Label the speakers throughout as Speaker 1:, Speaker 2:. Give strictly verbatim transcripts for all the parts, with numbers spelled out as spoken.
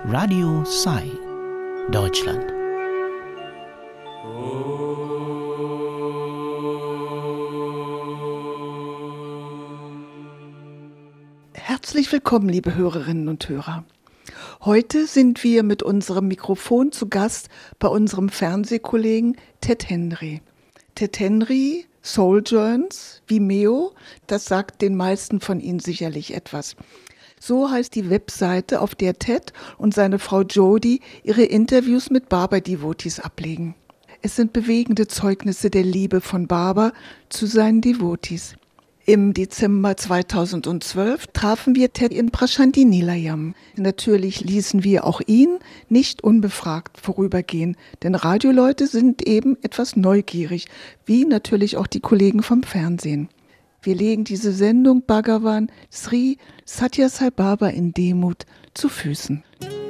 Speaker 1: Radio Sai, Deutschland.
Speaker 2: Herzlich willkommen, liebe Hörerinnen und Hörer. Heute sind wir mit unserem Mikrofon zu Gast bei unserem Fernsehkollegen Ted Henry. Ted Henry, Soul Journeys, Vimeo, das sagt den meisten von Ihnen sicherlich etwas. So heißt die Webseite, auf der Ted und seine Frau Jody ihre Interviews mit Baba-Devotees ablegen. Es sind bewegende Zeugnisse der Liebe von Baba zu seinen Devotees. Im Dezember zweitausendzwölf trafen wir Ted in Prashanthi Nilayam. Natürlich ließen wir auch ihn nicht unbefragt vorübergehen, denn Radioleute sind eben etwas neugierig, wie natürlich auch die Kollegen vom Fernsehen. Wir legen diese Sendung Bhagavan Sri Sathya Sai Baba in Demut zu Füßen.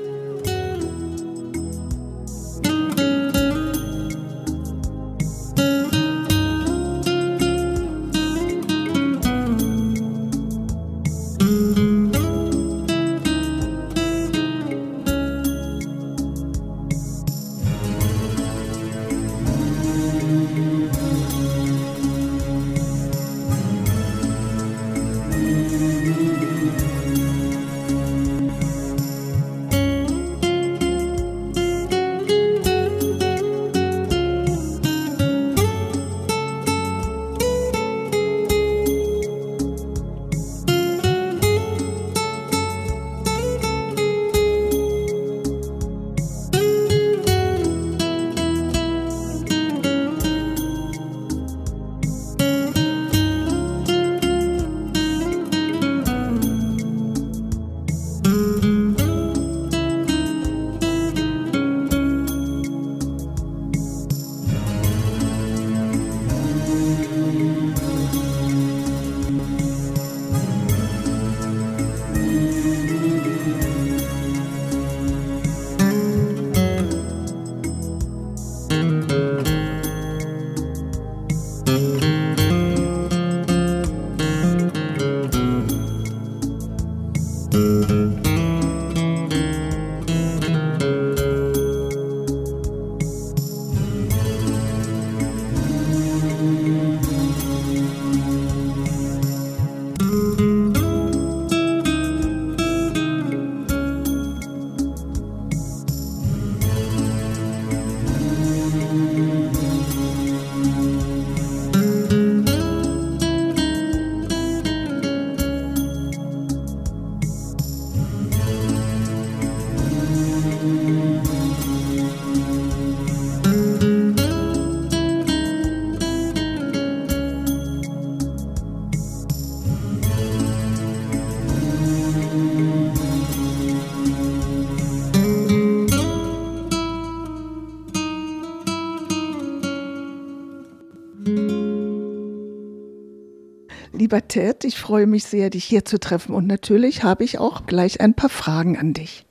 Speaker 2: Lieber Ted, ich freue mich sehr, dich hier zu treffen und natürlich habe ich auch gleich ein paar Fragen an dich.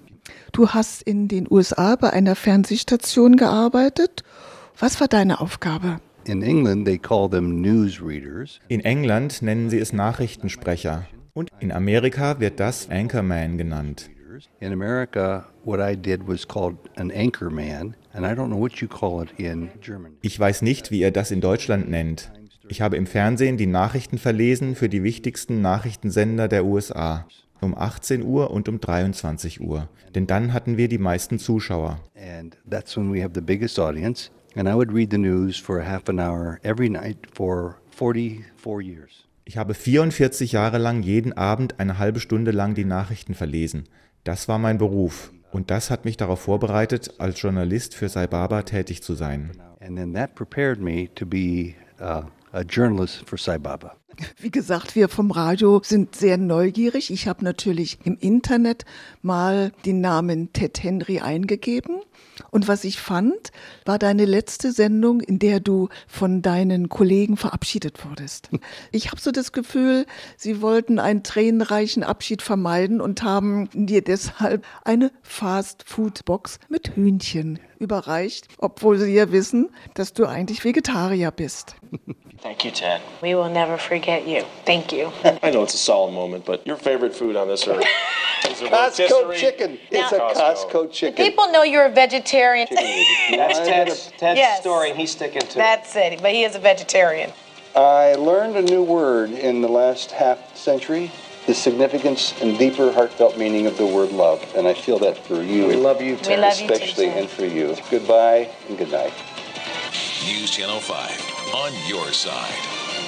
Speaker 2: Du hast in den U S A bei einer Fernsehstation gearbeitet. Was war deine Aufgabe?
Speaker 3: In England, they call them newsreaders.
Speaker 4: In England nennen sie es Nachrichtensprecher und in Amerika wird das Anchorman genannt.
Speaker 3: In America, what I did was called an anchorman, and I don't know what you call it in German.
Speaker 4: Ich weiß nicht, wie ihr das in Deutschland nennt. Ich habe im Fernsehen die Nachrichten verlesen für die wichtigsten Nachrichtensender der U S A. Um achtzehn Uhr und um dreiundzwanzig Uhr. Denn dann hatten wir die meisten Zuschauer.
Speaker 3: And that's when we have the biggest audience. And I would read the news for a half an hour every night for forty-four years.
Speaker 4: Ich habe vierundvierzig Jahre lang jeden Abend eine halbe Stunde lang die Nachrichten verlesen. Das war mein Beruf. Und das hat mich darauf vorbereitet, als Journalist für Sai Baba tätig zu sein.
Speaker 3: And then that prepared me to be uh, a journalist for Sai Baba.
Speaker 2: Wie gesagt, wir vom Radio sind sehr neugierig. Ich habe natürlich im Internet mal den Namen Ted Henry eingegeben. Und was ich fand, war deine letzte Sendung, in der du von deinen Kollegen verabschiedet wurdest. Ich habe so das Gefühl, sie wollten einen tränenreichen Abschied vermeiden und haben dir deshalb eine Fast-Food-Box mit Hühnchen überreicht, obwohl sie ja wissen, dass du eigentlich Vegetarier bist.
Speaker 5: Thank you, Ted.
Speaker 6: We will never forget you. Thank you.
Speaker 5: I know it's a solemn moment, but your favorite food on this earth is a
Speaker 3: Costco
Speaker 5: rotisserie.
Speaker 3: chicken. It's
Speaker 6: Now-
Speaker 3: a Costco chicken.
Speaker 6: People know you're a vegetarian.
Speaker 5: That's Ted's, Ted's
Speaker 6: Yes.
Speaker 5: story, and he's sticking to it.
Speaker 6: That's it, but he is a vegetarian.
Speaker 3: I learned a new word in the last half century, the significance and deeper heartfelt meaning of the word love. And I feel that for you.
Speaker 5: We love you,
Speaker 6: We
Speaker 5: Ted.
Speaker 6: love you too,
Speaker 3: especially,
Speaker 6: Ted.
Speaker 3: and for you. Goodbye and good night.
Speaker 7: News Channel five on your side.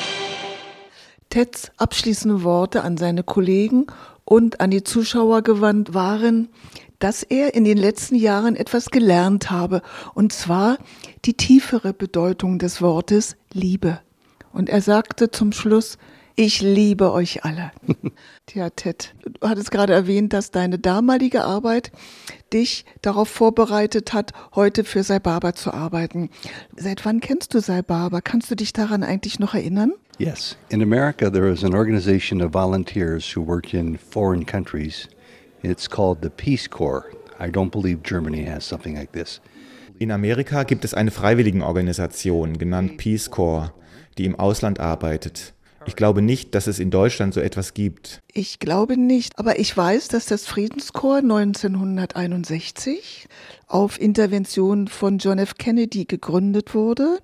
Speaker 2: Teds abschließende Worte an seine Kollegen und an die Zuschauer gewandt waren, dass er in den letzten Jahren etwas gelernt habe, und zwar die tiefere Bedeutung des Wortes Liebe. Und er sagte zum Schluss: Ich liebe euch alle. Tja, Ted, du hattest gerade erwähnt, dass deine damalige Arbeit dich darauf vorbereitet hat, heute für Sai Baba zu arbeiten. Seit wann kennst du Sai Baba? Kannst du dich daran eigentlich noch erinnern?
Speaker 3: Yes. In America, there is an organization of volunteers who work in foreign countries. It's called the Peace Corps. I don't believe Germany has something like this.
Speaker 4: In Amerika gibt es eine Freiwilligenorganisation, genannt Peace Corps, die im Ausland arbeitet. Ich glaube nicht, dass es in Deutschland so etwas gibt.
Speaker 2: Ich glaube nicht, aber ich weiß, dass das Friedenskorps neunzehnhunderteinundsechzig auf Intervention von John F. Kennedy gegründet wurde,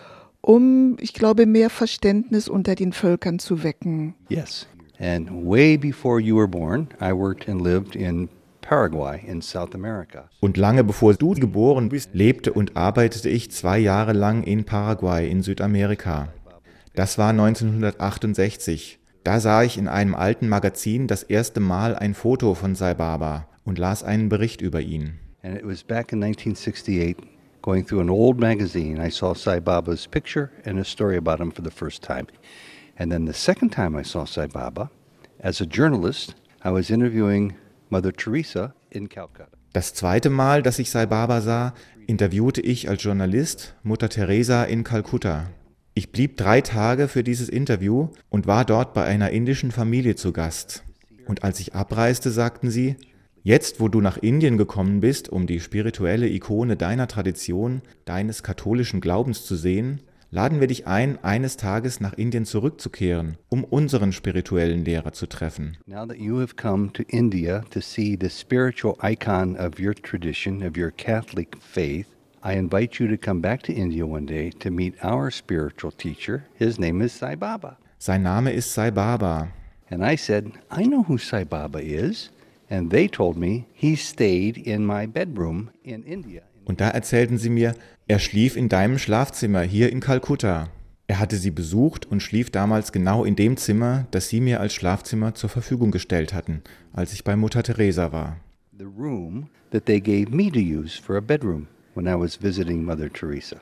Speaker 2: um, ich glaube, mehr Verständnis unter den Völkern zu wecken.
Speaker 3: Yes. And way before you were born, I worked and lived in Paraguay in South America.
Speaker 4: Und lange bevor du geboren bist, lebte und arbeitete ich zwei Jahre lang in Paraguay in Südamerika. Das war neunzehnhundertachtundsechzig. Da sah ich in einem alten Magazin das erste Mal ein Foto von Sai Baba und las einen Bericht über ihn.
Speaker 3: And it was back in nineteen sixty-eight, going through an old magazine, I saw Sai Baba's picture and a story about him for the first time. And then the second time I saw Sai Baba, as a journalist, I was interviewing Mother Teresa in Calcutta.
Speaker 4: Das zweite Mal, dass ich Sai Baba sah, interviewte ich als Journalist Mutter Teresa in Kalkutta. Ich blieb drei Tage für dieses Interview und war dort bei einer indischen Familie zu Gast. Und als ich abreiste, sagten sie: Jetzt, wo du nach Indien gekommen bist, um die spirituelle Ikone deiner Tradition, deines katholischen Glaubens zu sehen, laden wir dich ein, eines Tages nach Indien zurückzukehren, um unseren spirituellen Lehrer zu treffen.
Speaker 3: Now that you have come to India to see the spiritual icon of your tradition, of your Catholic faith, I invite you to come back to India one day to meet our spiritual teacher. His name is Sai Baba.
Speaker 4: Sein Name ist Sai Baba.
Speaker 3: And I said, I know who Sai Baba is. And they told me he stayed in my bedroom in India.
Speaker 4: Und da erzählten sie mir, er schlief in deinem Schlafzimmer hier in Kalkutta. Er hatte sie besucht und schlief damals genau in dem Zimmer, das sie mir als Schlafzimmer zur Verfügung gestellt hatten, als ich bei Mutter Teresa war.
Speaker 3: The room that they gave me to use for a bedroom when I was visiting Mother Teresa.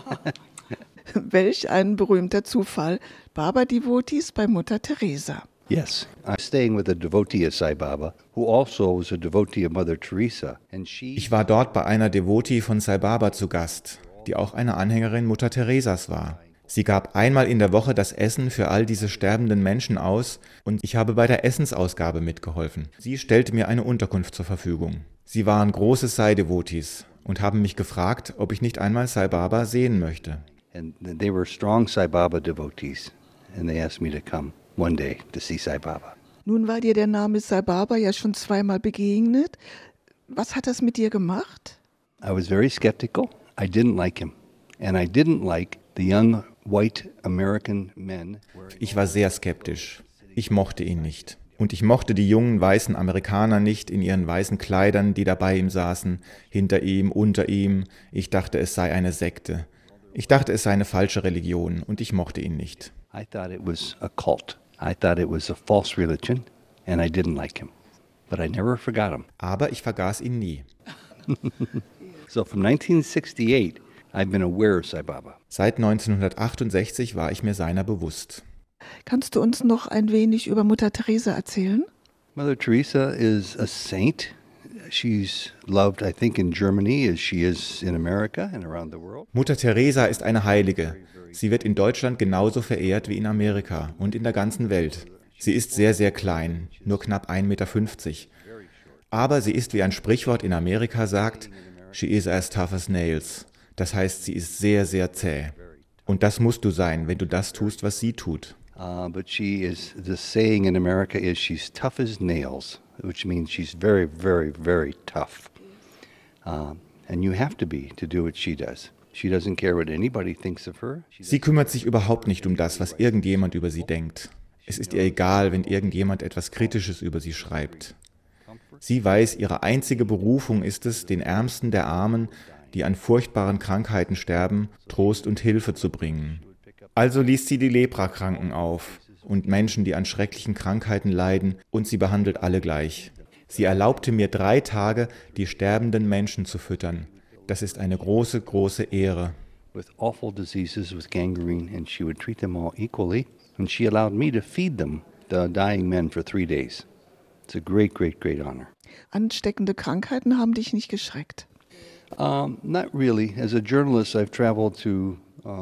Speaker 2: Welch ein berühmter Zufall. Baba-Devotees bei Mutter Teresa.
Speaker 3: Yes, I'm staying with a devotee of Sai Baba, who also was a devotee of Mother Teresa, and she.
Speaker 4: Ich war dort bei einer Devotee von Sai Baba zu Gast, die auch eine Anhängerin Mutter Teresas war. Sie gab einmal in der Woche das Essen für all diese sterbenden Menschen aus und ich habe bei der Essensausgabe mitgeholfen. Sie stellte mir eine Unterkunft zur Verfügung. Sie waren große Sai-Devotees und haben mich gefragt, ob ich nicht einmal Sai Baba sehen möchte.
Speaker 3: And they were strong Sai Baba devotees, and they asked me to come one day to see Sai Baba.
Speaker 2: Nun war dir der Name Sai Baba ja schon zweimal begegnet. Was hat das mit dir gemacht?
Speaker 3: I was very skeptical. I didn't like him. And I didn't like the young white American men.
Speaker 4: Ich war sehr skeptisch. Ich mochte ihn nicht. Und ich mochte die jungen weißen Amerikaner nicht in ihren weißen Kleidern, die da bei ihm saßen, hinter ihm, unter ihm. Ich dachte, es sei eine Sekte. Ich dachte, es sei eine falsche Religion und ich mochte ihn nicht.
Speaker 3: I thought it was a cult. I thought it was a false religion, and I didn't like him. But I never forgot him.
Speaker 4: Aber ich vergaß ihn nie.
Speaker 3: So from nineteen sixty-eight, I've been aware of Sai Baba.
Speaker 4: Seit neunzehnhundertachtundsechzig war ich mir seiner bewusst.
Speaker 2: Kannst du uns noch ein wenig über Mutter Teresa erzählen?
Speaker 3: Mother Teresa is a saint. She's loved, I think, in Germany as she is in America and around the world.
Speaker 4: Mutter Teresa ist eine Heilige. Sie wird in Deutschland genauso verehrt wie in Amerika und in der ganzen Welt. Sie ist sehr, sehr klein, nur knapp ein Meter fünfzig. Aber sie ist, wie ein Sprichwort in Amerika sagt, She is as tough as nails. Das heißt, sie ist sehr, sehr zäh. Und das musst du sein, wenn du das tust, was sie tut.
Speaker 3: Uh, but she is, the saying in America is she's tough as nails, which means she's very, very, very tough. Uh, and you have to be to do what she does. She doesn't care what anybody thinks of her.
Speaker 4: Sie kümmert sich überhaupt nicht um das, was irgendjemand über sie denkt. Es ist ihr egal, wenn irgendjemand etwas Kritisches über sie schreibt. Sie weiß, ihre einzige Berufung ist es, den Ärmsten der Armen, die an furchtbaren Krankheiten sterben, Trost und Hilfe zu bringen. Also liest sie die Leprakranken auf und Menschen, die an schrecklichen Krankheiten leiden, und sie behandelt alle gleich. Sie erlaubte mir drei Tage, die sterbenden Menschen zu füttern. Das ist eine große, große Ehre.
Speaker 3: With awful diseases with gangrene, and she would treat them all equally, and she allowed me to feed them, the dying men, for three days. It's a great, great, great honor.
Speaker 2: Ansteckende Krankheiten haben dich nicht geschreckt?
Speaker 3: Um, not really. As a journalist, I've traveled to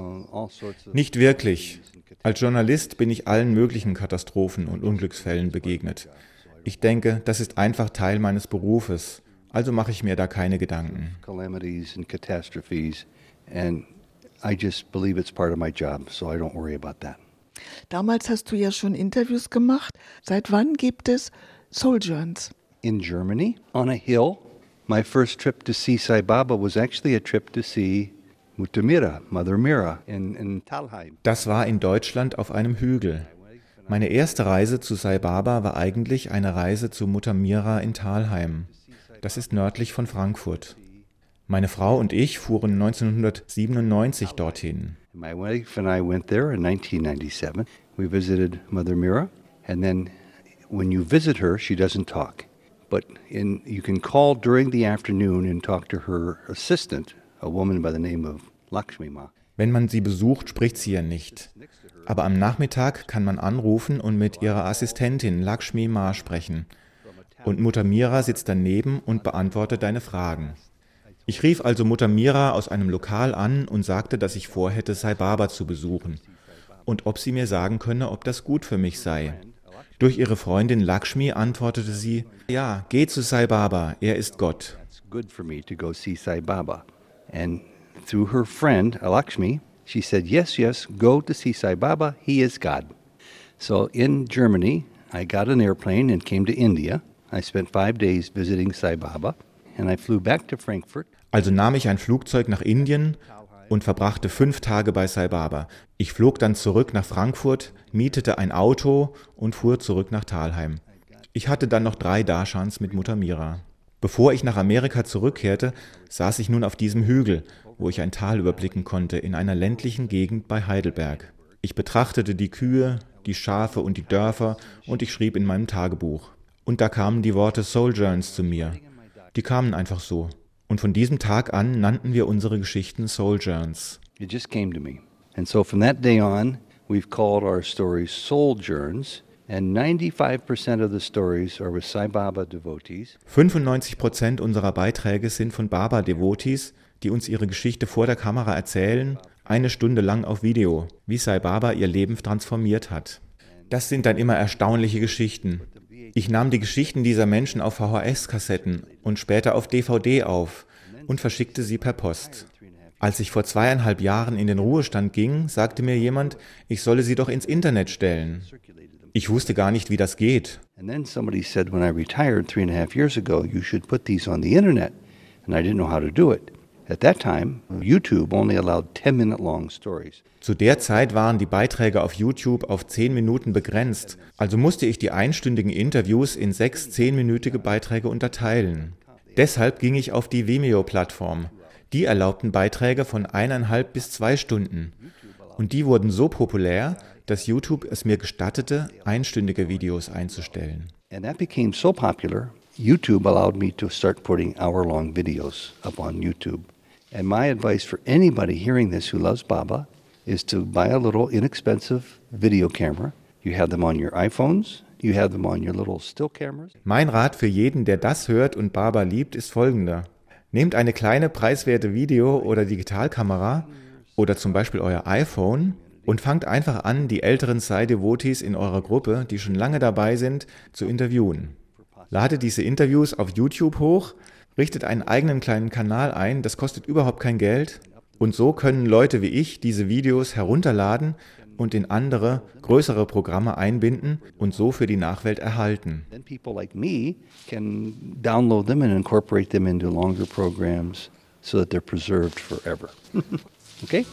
Speaker 4: Nicht wirklich. Als Journalist bin ich allen möglichen Katastrophen und Unglücksfällen begegnet. Ich denke, das ist einfach Teil meines Berufes, also mache ich mir da keine Gedanken.
Speaker 3: Calamities and catastrophes, and I just believe it's part of my job, so I don't worry about that.
Speaker 2: Damals hast du ja schon Interviews gemacht. Seit wann gibt es Sojourns?
Speaker 3: In Germany, on a hill. My first trip to see Sai Baba was actually a trip to see Mutter Mira, Mother Mira in, in Talheim.
Speaker 4: Das war in Deutschland auf einem Hügel. Meine erste Reise zu Sai Baba war eigentlich eine Reise zu Mutter Mira in Talheim. Das ist nördlich von Frankfurt. Meine Frau und ich fuhren neunzehnhundertsiebenundneunzig dorthin.
Speaker 3: My wife and I went there in nineteen ninety-seven. We visited Mother Mira, and then when you visit her, she doesn't talk. But in, you can call during the afternoon and talk to her assistant, a woman by the name of Lakshmi Ma.
Speaker 4: Wenn man sie besucht, spricht sie ja nicht. Aber am Nachmittag kann man anrufen und mit ihrer Assistentin Lakshmi Ma sprechen. Und Mutter Mira sitzt daneben und beantwortet deine Fragen. Ich rief also Mutter Mira aus einem Lokal an und sagte, dass ich vorhätte, Sai Baba zu besuchen. Und ob sie mir sagen könne, ob das gut für mich sei. Durch ihre Freundin Lakshmi antwortete sie, ja, geh zu Sai Baba, er ist Gott.
Speaker 3: It's good for me to go see Sai Baba. And through her friend, Lakshmi, she said, yes, yes, go to see Sai Baba, he is God. So in Germany, I got an airplane and came to India. I spent five days visiting Sai Baba, and I flew back to Frankfurt.
Speaker 4: Also nahm ich ein Flugzeug nach Indien und verbrachte fünf Tage bei Sai Baba. Ich flog dann zurück nach Frankfurt, mietete ein Auto und fuhr zurück nach Talheim. Ich hatte dann noch drei Darshans mit Mutter Mira. Bevor ich nach Amerika zurückkehrte, saß ich nun auf diesem Hügel, wo ich ein Tal überblicken konnte, in einer ländlichen Gegend bei Heidelberg. Ich betrachtete die Kühe, die Schafe und die Dörfer und ich schrieb in meinem Tagebuch. Und da kamen die Worte Sojourns zu mir. Die kamen einfach so. Und von diesem Tag an nannten wir unsere Geschichten Sojourns.
Speaker 3: It just came to me. And so from that day on, we've called our stories Sojourns. And ninety-five percent of the stories are with Sai Baba devotees.
Speaker 4: fünfundneunzig Prozent unserer Beiträge sind von Baba-Devotees, die uns ihre Geschichte vor der Kamera erzählen, eine Stunde lang auf Video, wie Sai Baba ihr Leben transformiert hat. Das sind dann immer erstaunliche Geschichten. Ich nahm die Geschichten dieser Menschen auf V H S-Kassetten und später auf D V D auf und verschickte sie per Post. Als ich vor zweieinhalb Jahren in den Ruhestand ging, sagte mir jemand, ich solle sie doch ins Internet stellen. Ich wusste gar nicht, wie das geht.
Speaker 3: And then somebody said, when I retired three and a half years ago, you should put these on the internet. And I didn't know how to do it. At that time, YouTube only allowed ten-minute long stories.
Speaker 4: Zu der Zeit waren die Beiträge auf YouTube auf zehn Minuten begrenzt, also musste ich die einstündigen Interviews in sechs zehnminütige Beiträge unterteilen. Deshalb ging ich auf die Vimeo-Plattform. Die erlaubten Beiträge von eineinhalb bis zwei Stunden. Und die wurden so populär, dass YouTube es mir gestattete, einstündige Videos einzustellen.
Speaker 3: And that became so popular, YouTube allowed me to start putting hour-long videos up on YouTube. And my advice for anybody hearing this who loves Baba is to buy a little inexpensive video camera. You have them on your iPhones, you have them on your little still cameras.
Speaker 4: Mein Rat für jeden, der das hört und Baba liebt, ist folgender. Nehmt eine kleine preiswerte Video- oder Digitalkamera oder zum Beispiel euer iPhone und fangt einfach an, die älteren Sai-Devotees in eurer Gruppe, die schon lange dabei sind, zu interviewen. Lade diese Interviews auf YouTube hoch, Richtet einen eigenen kleinen Kanal ein, das kostet überhaupt kein Geld. Und so können Leute wie ich diese Videos herunterladen und in andere, größere Programme einbinden und so für die Nachwelt erhalten.
Speaker 3: Then people like me can download them and incorporate them into longer programs so that they're preserved forever. Okay?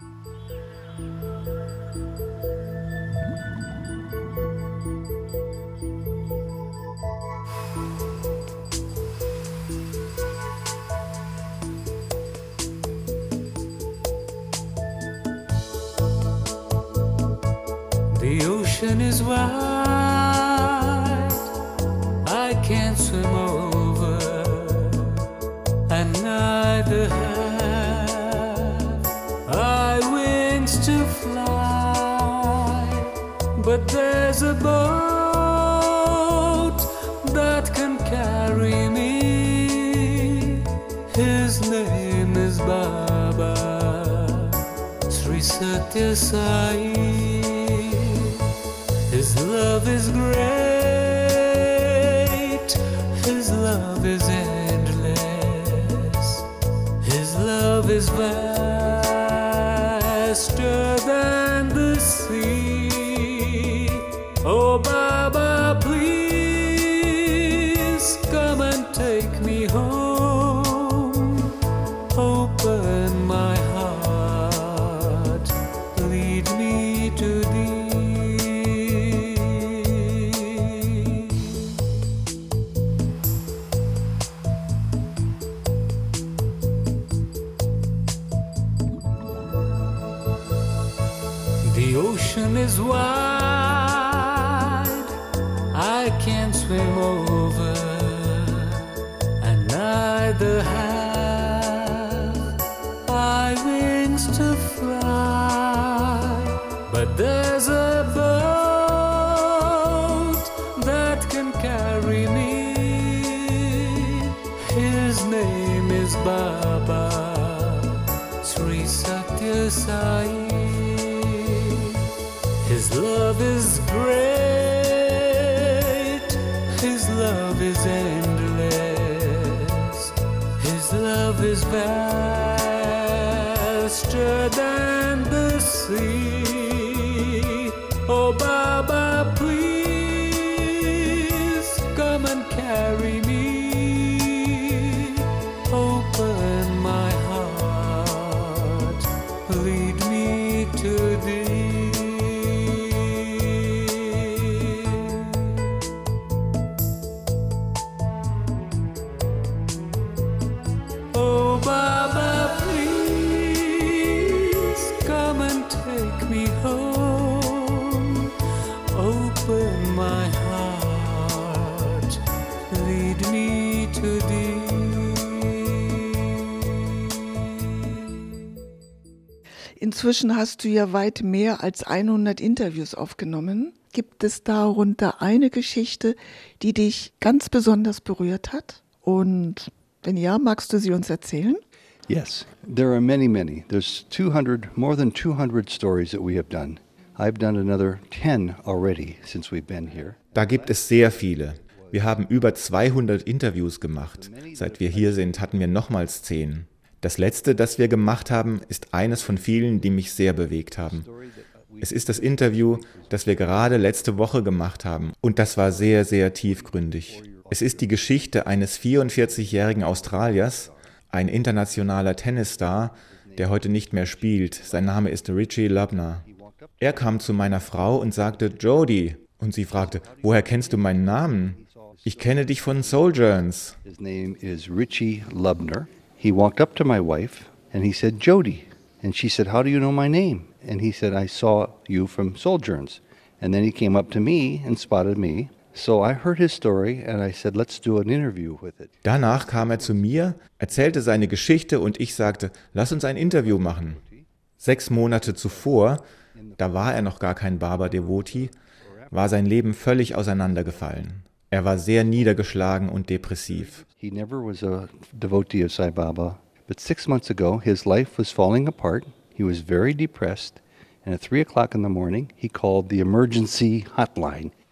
Speaker 8: The ocean is wide, I can't swim over, and neither have I wings to fly. But there's a boat that can carry me. His name is Baba Sri Satya Sai. His love is great, His love is endless, His love is vaster than the sea. Oh Baba, please come and take me home. Open my heart, lead me to Thee. The ocean is wide, I can't swim over, and neither have I wings to fly. But there's a boat that can carry me. His name is Baba Sri Satya Sai. His love is great, His love is endless, His love is vaster than the sea. Oh Baba, please come and carry me. Open my heart, lead me to Thee.
Speaker 2: Inzwischen hast du ja weit mehr als hundert Interviews aufgenommen. Gibt es darunter eine Geschichte, die dich ganz besonders berührt hat? Und wenn ja, magst du sie uns erzählen?
Speaker 3: Yes, there are many, many. There's two hundred, more than two hundred stories that we have done. I've done another ten already since we've been here.
Speaker 4: Da gibt es sehr viele. Wir haben über zweihundert Interviews gemacht. Seit wir hier sind, hatten wir nochmals zehn. Das letzte, das wir gemacht haben, ist eines von vielen, die mich sehr bewegt haben. Es ist das Interview, das wir gerade letzte Woche gemacht haben, und das war sehr, sehr tiefgründig. Es ist die Geschichte eines vierundvierzigjährigen Australiers, ein internationaler Tennisstar, der heute nicht mehr spielt. Sein Name ist Richie Lubner. Er kam zu meiner Frau und sagte, Jody, und sie fragte, woher kennst du meinen Namen? Ich kenne dich von Sojourns.
Speaker 3: His name is Richie Lubner. He walked up to my wife and he said, Jody. And she said, how do you know my name? And he said, I saw you from Sojourns. And then he came up to me and spotted me. So I heard his story and I said, let's do an interview with it.
Speaker 4: Danach kam er zu mir, erzählte seine Geschichte und ich sagte, lass uns ein Interview machen. Sechs Monate zuvor, da war er noch gar kein Baba-Devotee, war sein Leben völlig auseinandergefallen. Er war sehr niedergeschlagen und depressiv.
Speaker 3: He never was a devotee of Sai Baba, but six months ago his life was falling apart. He was very depressed, and at three o'clock in the morning he called the emergency hotline.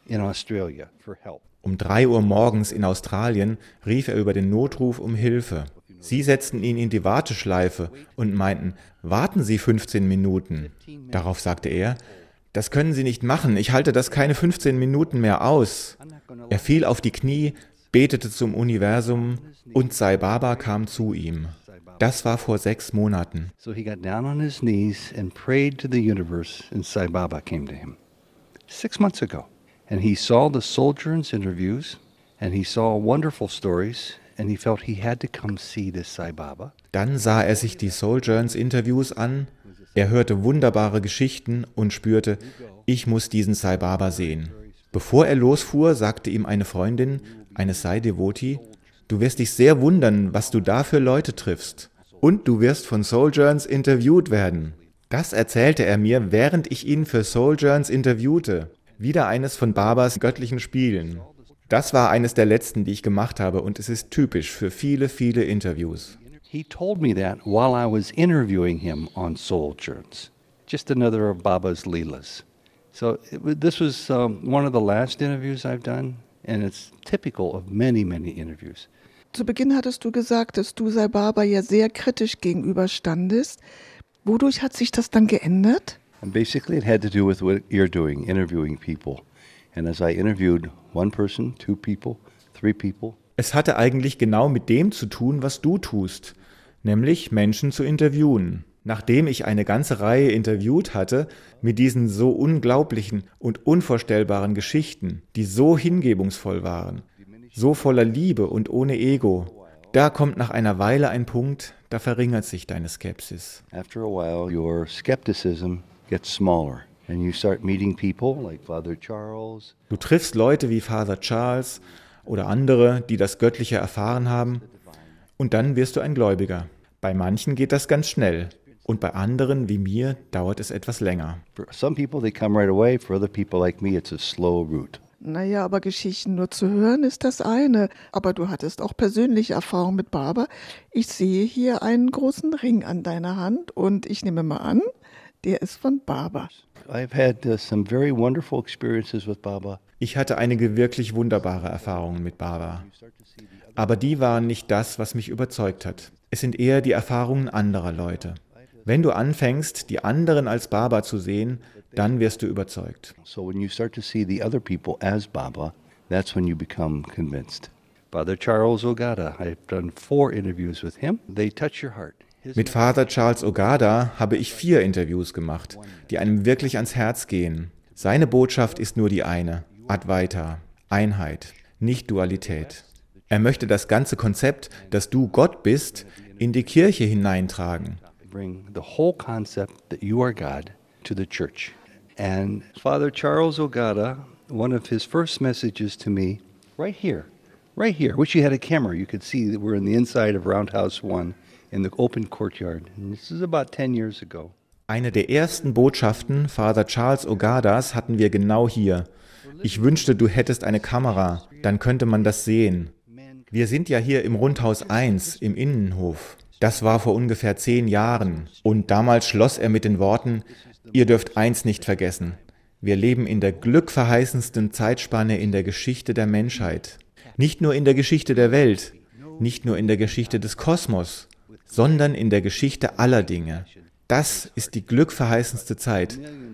Speaker 3: in Australia for help.
Speaker 4: Um drei Uhr morgens in Australien rief er über den Notruf um Hilfe. Sie setzten ihn in die Warteschleife und meinten, warten Sie fünfzehn Minuten. Darauf sagte er, das können Sie nicht machen, ich halte das keine fünfzehn Minuten mehr aus. Er fiel auf die Knie, betete zum Universum und Sai Baba kam zu ihm. Das war vor sechs Monaten.
Speaker 3: So he got down on his knees and prayed to the universe, and Sai Baba came to him. Six months ago. And he saw the Sojourn's interviews, and he saw wonderful stories, and he felt he had to come see this Sai Baba.
Speaker 4: Dann sah er sich die Sojourns Interviews an, er hörte wunderbare Geschichten und spürte, ich muss diesen Sai Baba sehen. Bevor er losfuhr, sagte ihm eine Freundin, eine Sai-Devotee, du wirst dich sehr wundern, was du da für Leute triffst. Und du wirst von Sojourns interviewt werden. Das erzählte er mir, während ich ihn für Sojourns interviewte. Wieder eines von Babas göttlichen Spielen. Das war eines der letzten, die ich gemacht habe, und es ist typisch für viele, viele Interviews.
Speaker 3: He told me that while I was interviewing him on Sojourns. Just another of Baba's Leelas. So it, this was um, one of the last interviews I've done, and it's typical of many, many interviews.
Speaker 2: Zu Beginn hattest du gesagt, dass du Sai Baba ja sehr kritisch gegenüberstandest. Wodurch hat sich das dann geändert?
Speaker 3: And basically it had to do with what you're doing, interviewing people. And as I interviewed one person, two people, three people.
Speaker 4: Es hatte eigentlich genau mit dem zu tun, was du tust, nämlich Menschen zu interviewen. Nachdem ich eine ganze Reihe interviewt hatte, mit diesen so unglaublichen und unvorstellbaren Geschichten, die so hingebungsvoll waren, so voller Liebe und ohne Ego, da kommt nach einer Weile ein Punkt, da verringert sich deine Skepsis.
Speaker 3: After a while, your skepticism gets smaller. And you start meeting people like Father Charles.
Speaker 4: Du triffst Leute wie Father Charles oder andere, die das Göttliche erfahren haben, und dann wirst du ein Gläubiger. Bei manchen geht das ganz schnell und bei anderen wie mir dauert es etwas länger.
Speaker 3: For some people they come right away, for other people like me it's a slow route.
Speaker 2: Naja, aber Geschichten nur zu hören ist das eine. Aber du hattest auch persönliche Erfahrung mit Baba. Ich sehe hier einen großen Ring an deiner Hand und ich nehme mal an, der ist von Baba.
Speaker 3: I've had uh, some very wonderful experiences with Baba.
Speaker 4: Ich hatte einige wirklich wunderbare Erfahrungen mit Baba. Aber die waren nicht das, was mich überzeugt hat. Es sind eher die Erfahrungen anderer Leute. Wenn du anfängst, die anderen als Baba zu sehen, dann wirst du überzeugt.
Speaker 3: So when you start to see the other people as Baba, that's when you become convinced. Father Charles Ogata, I've done four interviews with him. They touch your heart.
Speaker 4: Mit Father Charles Ogata habe ich vier Interviews gemacht, die einem wirklich ans Herz gehen. Seine Botschaft ist nur die eine, Advaita, Einheit, nicht Dualität. Er möchte das ganze Konzept, dass du Gott bist, in die Kirche hineintragen.
Speaker 3: Bring the whole concept that you are God to the church. And Father Charles Ogata, one of his first messages to me, right here, right here, wish you had a camera, you could see that we're in the inside of Roundhouse One. In the open courtyard. And this is about ten years ago.
Speaker 4: Eine der ersten Botschaften Father Charles Ogadas hatten wir genau hier. Ich wünschte, du hättest eine Kamera, dann könnte man das sehen. Wir sind ja hier im Rundhaus eins, im Innenhof. Das war vor ungefähr zehn Jahren. Und damals schloss er mit den Worten, ihr dürft eins nicht vergessen. Wir leben in der glückverheißendsten Zeitspanne in der Geschichte der Menschheit. Nicht nur in der Geschichte der Welt, nicht nur in der Geschichte des Kosmos, sondern in der Geschichte aller Dinge. Das ist die glückverheißendste Zeit.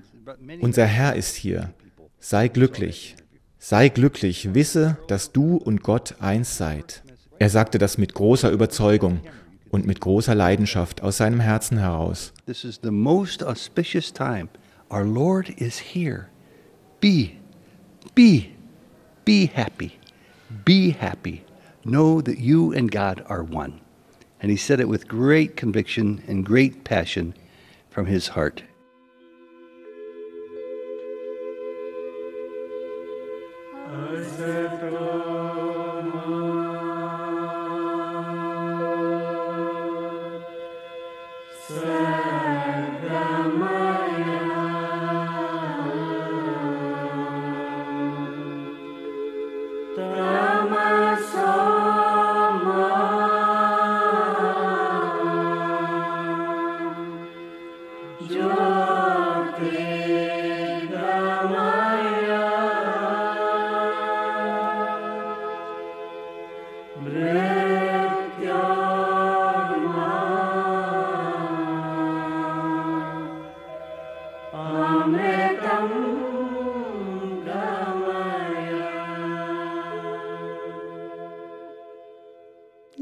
Speaker 4: Unser Herr ist hier. Sei glücklich. Sei glücklich. Wisse, dass du und Gott eins seid. Er sagte das mit großer Überzeugung und mit großer Leidenschaft aus seinem Herzen heraus.
Speaker 3: This is the most auspicious time. Our Lord is here. Be, be, be happy. Be happy. Know that you and God are one. And he said it with great conviction and great passion from his heart.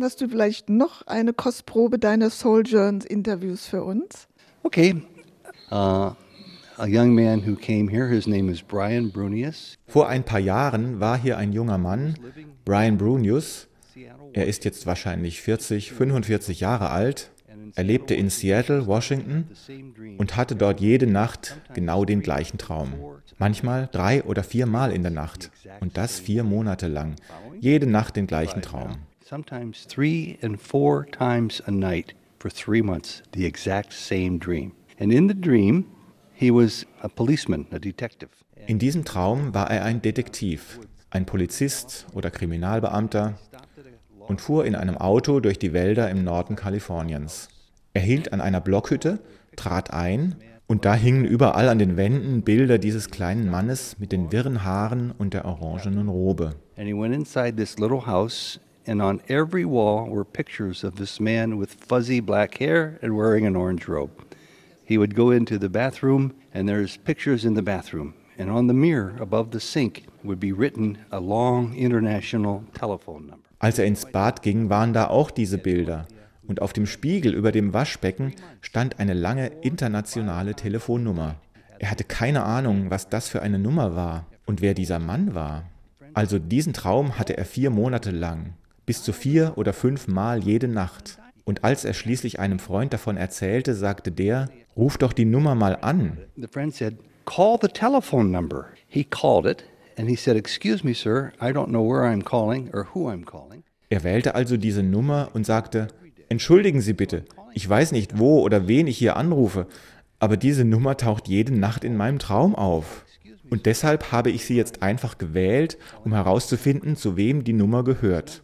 Speaker 2: hast du vielleicht noch eine Kostprobe deiner Soul Journeys Interviews für uns?
Speaker 3: Okay. Uh, a young man who came here, his name is Brian Brunius.
Speaker 4: Vor ein paar Jahren war hier ein junger Mann, Brian Brunius. Er ist jetzt wahrscheinlich vierzig, fünfundvierzig Jahre alt. Er lebte in Seattle, Washington und hatte dort jede Nacht genau den gleichen Traum. Manchmal drei oder viermal in der Nacht. Und das vier Monate lang. Jede Nacht den gleichen Traum.
Speaker 3: Sometimes three and four times a night for three months, the exact same dream. And in the dream, he was a policeman, a detective.
Speaker 4: In diesem Traum war er ein Detektiv, ein Polizist oder Kriminalbeamter und fuhr in einem Auto durch die Wälder im Norden Kaliforniens. Er hielt an einer Blockhütte, trat ein und da hingen überall an den Wänden Bilder dieses kleinen Mannes mit den wirren Haaren und der orangenen Robe.
Speaker 3: And he went inside this little house, and on every wall were pictures of this man with fuzzy black hair and wearing an orange robe. He would go into the bathroom, and there's pictures in the bathroom. And on the mirror above the sink would be written a long international telephone number.
Speaker 4: Als er ins Bad ging, waren da auch diese Bilder. Und auf dem Spiegel über dem Waschbecken stand eine lange internationale Telefonnummer. Er hatte keine Ahnung, was das für eine Nummer war und wer dieser Mann war. Also diesen Traum hatte er vier Monate lang, bis zu vier oder fünf Mal jede Nacht. Und als er schließlich einem Freund davon erzählte, sagte der, ruf doch die Nummer mal an.
Speaker 3: The friend said, call the telephone number. He called it, and he said, excuse me, sir, I don't know where I'm calling or who I'm calling.
Speaker 4: Er wählte also diese Nummer und sagte, entschuldigen Sie bitte, ich weiß nicht, wo oder wen ich hier anrufe, aber diese Nummer taucht jede Nacht in meinem Traum auf. Und deshalb habe ich sie jetzt einfach gewählt, um herauszufinden, zu wem die Nummer gehört.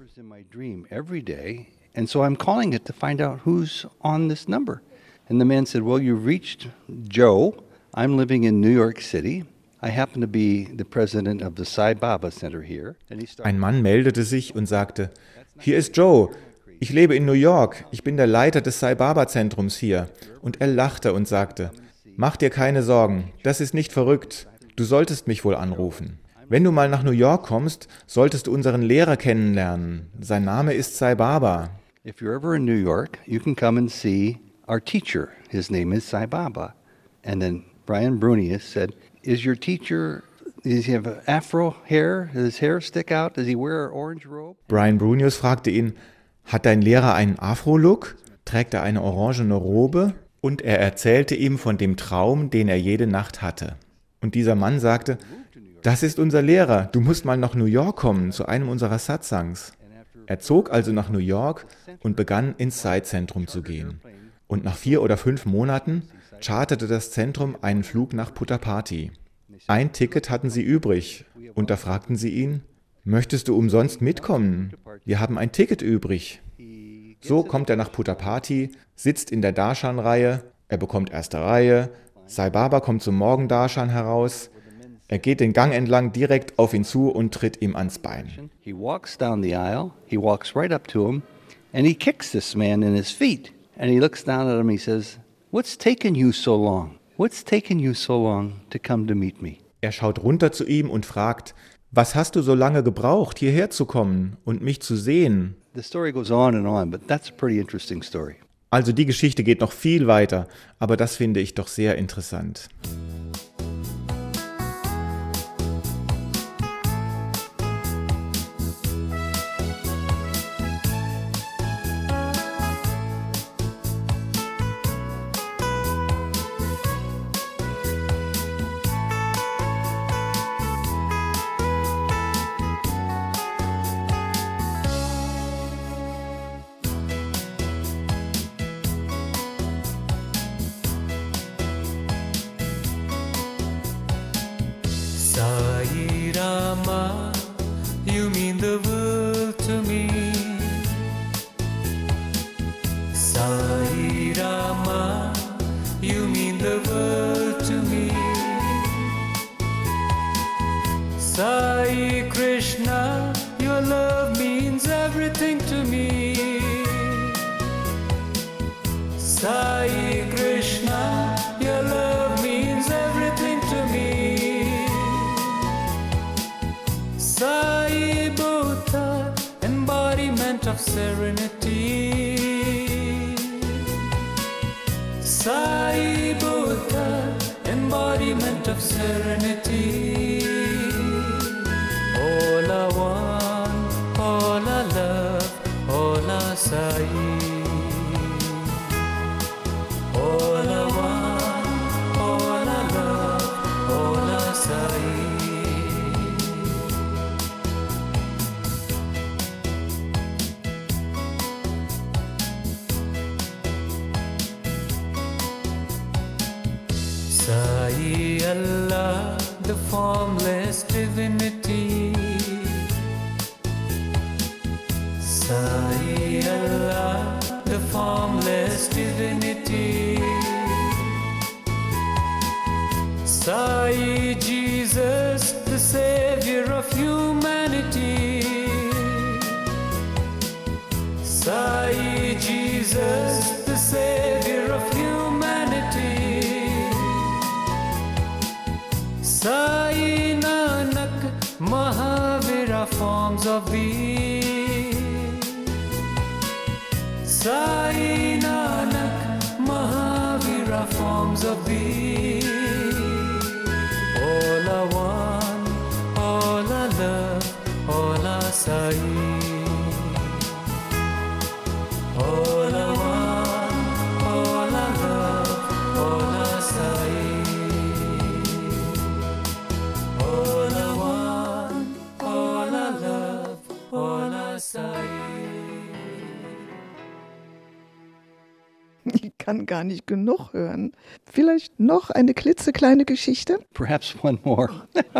Speaker 3: And so I'm calling it to find out who's on this number. And the man said, well, you reached Joe. I'm living in New York City. I happen to be the president of the Sai Baba Center here.
Speaker 4: Ein Mann meldete sich und sagte, hier ist Joe. Ich lebe in New York. Ich bin der Leiter des Sai Baba Zentrums hier. Und er lachte und sagte, mach dir keine Sorgen. Das ist nicht verrückt. Du solltest mich wohl anrufen. Wenn du mal nach New York kommst, solltest du unseren Lehrer kennenlernen. Sein Name ist Sai Baba.
Speaker 3: If you're ever in New York, you can come and see our teacher. His name is Sai Baba. And then Brian Brunius said, is your teacher, does he have afro hair? Does his hair stick out? Does he wear an orange robe?
Speaker 4: Brian Brunius fragte ihn, hat dein Lehrer einen Afro-Look? Trägt er eine orangene Robe? Und er erzählte ihm von dem Traum, den er jede Nacht hatte. Und dieser Mann sagte, das ist unser Lehrer, du musst mal nach New York kommen, zu einem unserer Satsangs. Er zog also nach New York und begann ins Sai-Zentrum zu gehen. Und nach vier oder fünf Monaten charterte das Zentrum einen Flug nach Puttaparthi. Ein Ticket hatten sie übrig und da fragten sie ihn, möchtest du umsonst mitkommen? Wir haben ein Ticket übrig. So kommt er nach Puttaparthi, sitzt in der Darshan-Reihe, er bekommt erste Reihe, Sai Baba kommt zum Morgendarshan heraus, er geht den Gang entlang direkt auf ihn zu und tritt ihm ans Bein.
Speaker 3: He walks down the aisle, he walks right up to him, and he kicks this man in his feet. And he looks down at him, he says, what's taken you so long? What's taken you so long to come to meet me?
Speaker 4: Er schaut runter zu ihm und fragt, was hast du so lange gebraucht, hierher zu kommen und mich zu sehen?
Speaker 3: The story goes on and on, but that's a pretty interesting story.
Speaker 4: Also die Geschichte geht noch viel weiter, aber das finde ich doch sehr interessant.
Speaker 8: Sai Rama, you mean the world to me. Sai Rama, you mean the world to me. Sai Krishna, your love means everything to me. Sai Krishna, your love means everything to me. Sai Buddha, embodiment embodiment of serenity. Sai Buddha, embodiment of serenity. All I want, all I love, all I Sai. All I want, all I love, all I Sai. Sai Allah, the formless divinity. Sai Allah, the formless divinity. Sai Jesus, the savior of humanity. Sai Jesus, the savior of humanity. Sai Nanak, Mahavira, forms of being. Sai Nanak, Mahavira, forms of being. All I want, all I love, all I Sai. All I want, all I love, all I Sai. All I want, all I love, all I Sai.
Speaker 2: Ich kann gar nicht genug hören. Vielleicht noch eine klitzekleine Geschichte?
Speaker 3: Perhaps one more.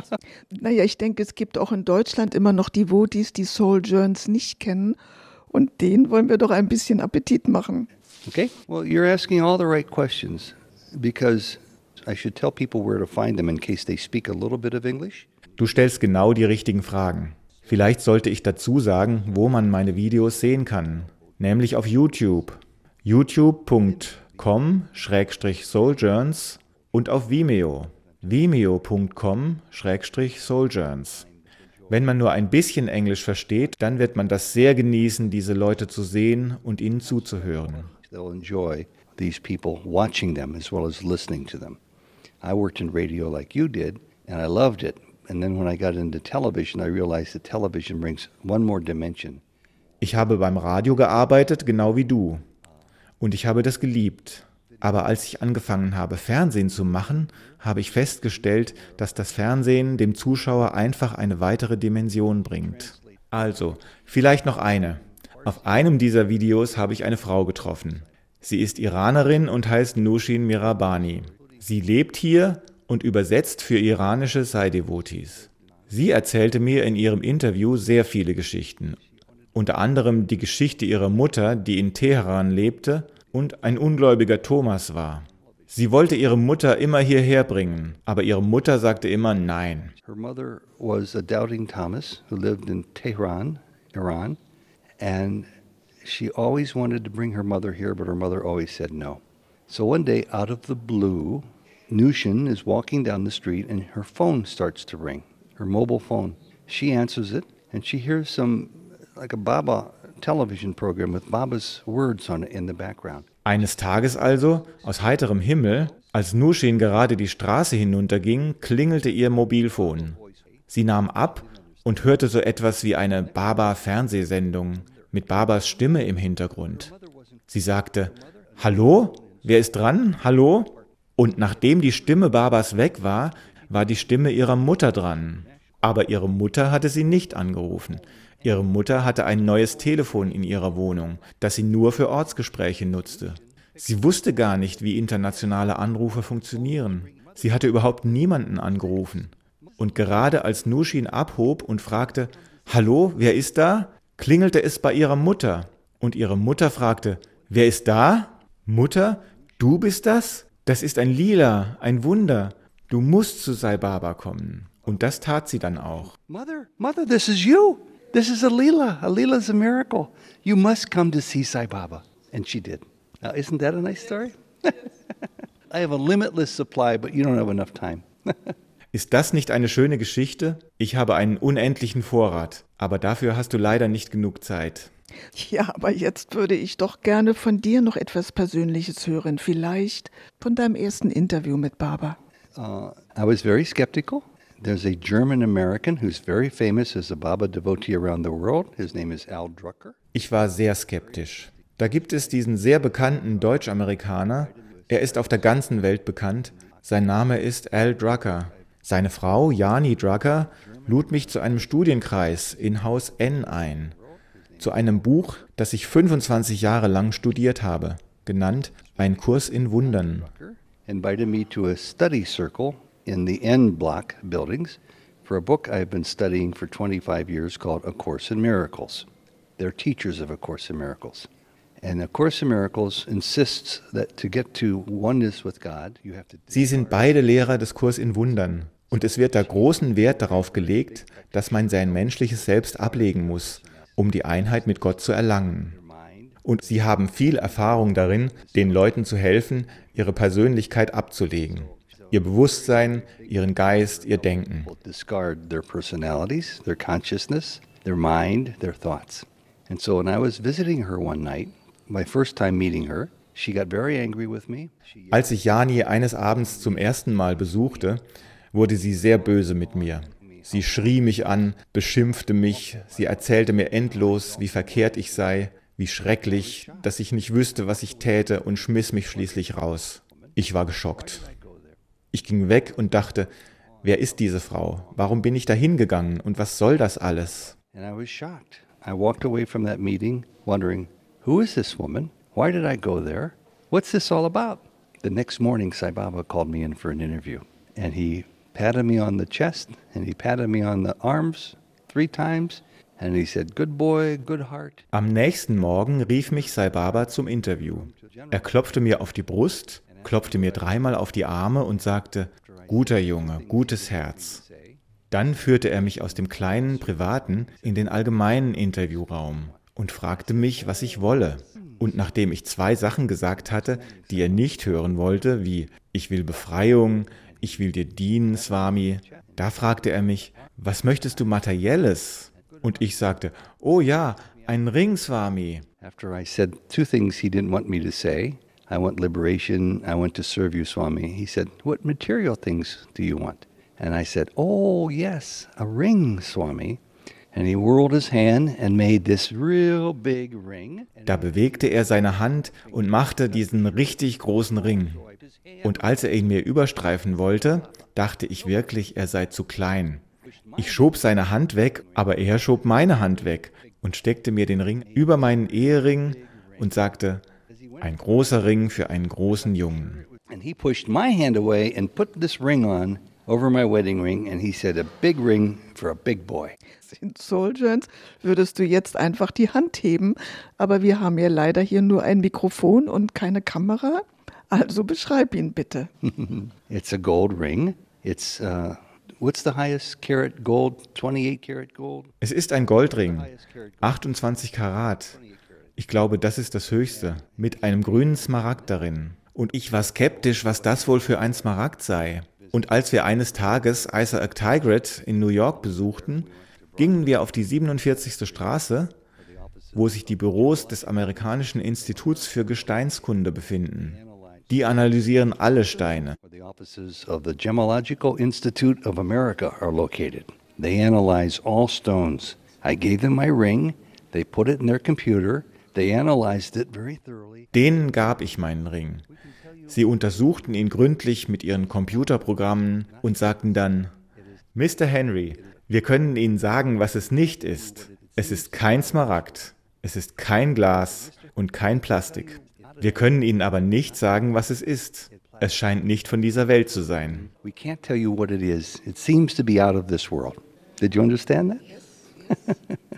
Speaker 2: Naja, ich denke, es gibt auch in Deutschland immer noch Devotees, die Soul Journeys nicht kennen. Und denen wollen wir doch ein bisschen Appetit machen.
Speaker 3: Okay. Well, you're asking all the right questions because I should tell people where to find them in case they speak a little bit of English.
Speaker 4: Du stellst genau die richtigen Fragen. Vielleicht sollte ich dazu sagen, wo man meine Videos sehen kann. Nämlich auf YouTube. youtube punkt com Schrägstrich souljourns und auf Vimeo. vimeo punkt com Schrägstrich souljourns. Wenn man nur ein bisschen Englisch versteht, dann wird man das sehr genießen, diese Leute zu sehen und ihnen zuzuhören.
Speaker 3: They'll enjoy these people watching them as well as listening to them. I worked in radio like you did, and I loved it. And then when I got into television, I realized that television brings one more dimension.
Speaker 4: Ich habe beim Radio gearbeitet, genau wie du. Und ich habe das geliebt. Aber als ich angefangen habe, Fernsehen zu machen, habe ich festgestellt, dass das Fernsehen dem Zuschauer einfach eine weitere Dimension bringt. Also, vielleicht noch eine. Auf einem dieser Videos habe ich eine Frau getroffen. Sie ist Iranerin und heißt Nushin Mirabani. Sie lebt hier und übersetzt für iranische Sai-Devotees. Sie erzählte mir in ihrem Interview sehr viele Geschichten. Unter anderem die Geschichte ihrer Mutter, die in Teheran lebte und ein ungläubiger Thomas war. Sie wollte ihre Mutter immer hierher bringen, aber ihre Mutter sagte immer nein.
Speaker 3: Her mother was a doubting Thomas who lived in Tehran, Iran, and she always wanted to bring her mother here, but her mother always said no. So one day, out of the blue, Nushin is walking down the street and her phone starts to ring, her mobile phone. She answers it and she hears some, like a Baba television program with Baba's words on it in the background.
Speaker 4: Eines Tages also, aus heiterem Himmel, als Nushin gerade die Straße hinunterging, klingelte ihr Mobilfon. Sie nahm ab und hörte so etwas wie eine Baba-Fernsehsendung mit Babas Stimme im Hintergrund. Sie sagte, »Hallo? Wer ist dran? Hallo?« Und nachdem die Stimme Babas weg war, war die Stimme ihrer Mutter dran. Aber ihre Mutter hatte sie nicht angerufen. Ihre Mutter hatte ein neues Telefon in ihrer Wohnung, das sie nur für Ortsgespräche nutzte. Sie wusste gar nicht, wie internationale Anrufe funktionieren. Sie hatte überhaupt niemanden angerufen. Und gerade als Nushin abhob und fragte, »Hallo, wer ist da?«, klingelte es bei ihrer Mutter. Und ihre Mutter fragte, »Wer ist da? Mutter, du bist das? Das ist ein Lila, ein Wunder. Du musst zu Sai Baba kommen.« Und das tat sie dann auch.
Speaker 3: Mother, Mother, this is you. This is a Leela. A Leela is a miracle. You must come to see Sai Baba. And she did. Now, isn't that a nice story? I have a limitless supply, but you don't have enough time.
Speaker 4: Ist das nicht eine schöne Geschichte? Ich habe einen unendlichen Vorrat, aber dafür hast du leider nicht genug Zeit.
Speaker 2: Ja, aber jetzt würde ich doch gerne von dir noch etwas Persönliches hören. Vielleicht von deinem ersten Interview mit Baba.
Speaker 3: Uh, I was very skeptical. There's a German American who's very famous as a Baba devotee around the world. His name is Al Drucker.
Speaker 4: Ich war sehr skeptisch. Da gibt es diesen sehr bekannten Deutsch-Amerikaner. Er ist auf der ganzen Welt bekannt. Sein Name ist Al Drucker. Seine Frau, Jani Drucker, lud mich zu einem Studienkreis in Haus N ein. Zu einem Buch, das ich fünfundzwanzig Jahre lang studiert habe, genannt Ein Kurs in Wundern.
Speaker 3: Invited me to a study circle in the N Block buildings for a book I've been studying for twenty-five years called A Course in Miracles. They're teachers of A Course in Miracles. And A Course in Miracles insists that to get to oneness with God, you have to...
Speaker 4: Sie sind beide Lehrer des Kurs in Wundern. Und es wird da großen Wert darauf gelegt, dass man sein menschliches Selbst ablegen muss, um die Einheit mit Gott zu erlangen. Und sie haben viel Erfahrung darin, den Leuten zu helfen, ihre Persönlichkeit abzulegen. Ihr Bewusstsein, ihren Geist, ihr Denken.
Speaker 3: Discard their personalities, their consciousness, their mind, their thoughts. And so when I was visiting her one night, my first time meeting her, she got very angry with me.
Speaker 4: Als ich Jani eines Abends zum ersten Mal besuchte, wurde sie sehr böse mit mir. Sie schrie mich an, beschimpfte mich, sie erzählte mir endlos, wie verkehrt ich sei, wie schrecklich, dass ich nicht wüsste, was ich täte, und schmiss mich schließlich raus. Ich war geschockt. Ich ging weg und dachte, wer ist diese Frau? Warum bin ich da hingegangen und was soll das alles?
Speaker 3: And I was shocked. I walked away from that meeting wondering, who is this woman? Why did I go there? What's this all about? The next morning, Sai Baba called me in for an interview, and he patted me on the chest, and he patted me on the arms three times, and he said, good boy, good heart.
Speaker 4: Am nächsten Morgen rief mich Sai Baba zum Interview. Er klopfte mir auf die Brust, klopfte mir dreimal auf die Arme und sagte, guter Junge, gutes Herz. Dann führte er mich aus dem kleinen, privaten in den allgemeinen Interviewraum und fragte mich, was ich wolle. Und nachdem ich zwei Sachen gesagt hatte, die er nicht hören wollte, wie ich will Befreiung, ich will dir dienen, Swami, da fragte er mich, was möchtest du Materielles? Und ich sagte, oh ja, ein Ring, Swami.
Speaker 3: After I said two things he didn't want me to say, I want liberation, I want to serve you, Swami. He said, what material things do you want? And I said, oh yes, a ring, Swami. And he whirled his hand and made this real big ring.
Speaker 4: Da bewegte er seine Hand und machte diesen richtig großen Ring. Und als er ihn mir überstreifen wollte, dachte ich wirklich, er sei zu klein. Ich schob seine Hand weg, aber er schob meine Hand weg und steckte mir den Ring über meinen Ehering und sagte, ein großer Ring für einen großen Jungen.
Speaker 3: And he pushed my hand away and put this ring on over my wedding ring, and he said, a big ring for a big boy.
Speaker 2: In Soul Journeys würdest du jetzt einfach die Hand heben, aber wir haben ja leider hier nur ein Mikrofon und keine Kamera. Also beschreib ihn bitte.
Speaker 3: It's a gold ring. It's, uh, what's the highest carat gold? twenty-eight karat gold?
Speaker 4: Es ist ein Goldring, achtundzwanzig Karat. Ich glaube, das ist das Höchste, mit einem grünen Smaragd darin. Und ich war skeptisch, was das wohl für ein Smaragd sei. Und als wir eines Tages Isaac Tigret in New York besuchten, gingen wir auf die siebenundvierzigste Straße, wo sich die Büros des amerikanischen Instituts für Gesteinskunde befinden. Die analysieren alle Steine.
Speaker 3: The offices of the Gemological Institute of America are located. They analyze all stones. I gave them my ring. They put it in their computer. They analyzed it very thoroughly.
Speaker 4: Denen gab ich meinen Ring. Sie untersuchten ihn gründlich mit ihren Computerprogrammen und sagten dann, Mister Henry, wir können Ihnen sagen, was es nicht ist. Es ist kein Smaragd, es ist kein Glas und kein Plastik. Wir können Ihnen aber nicht sagen, was es ist. Es scheint nicht von dieser Welt zu sein.
Speaker 3: We can't tell you what it is. It seems to be out of this world. Did you understand that?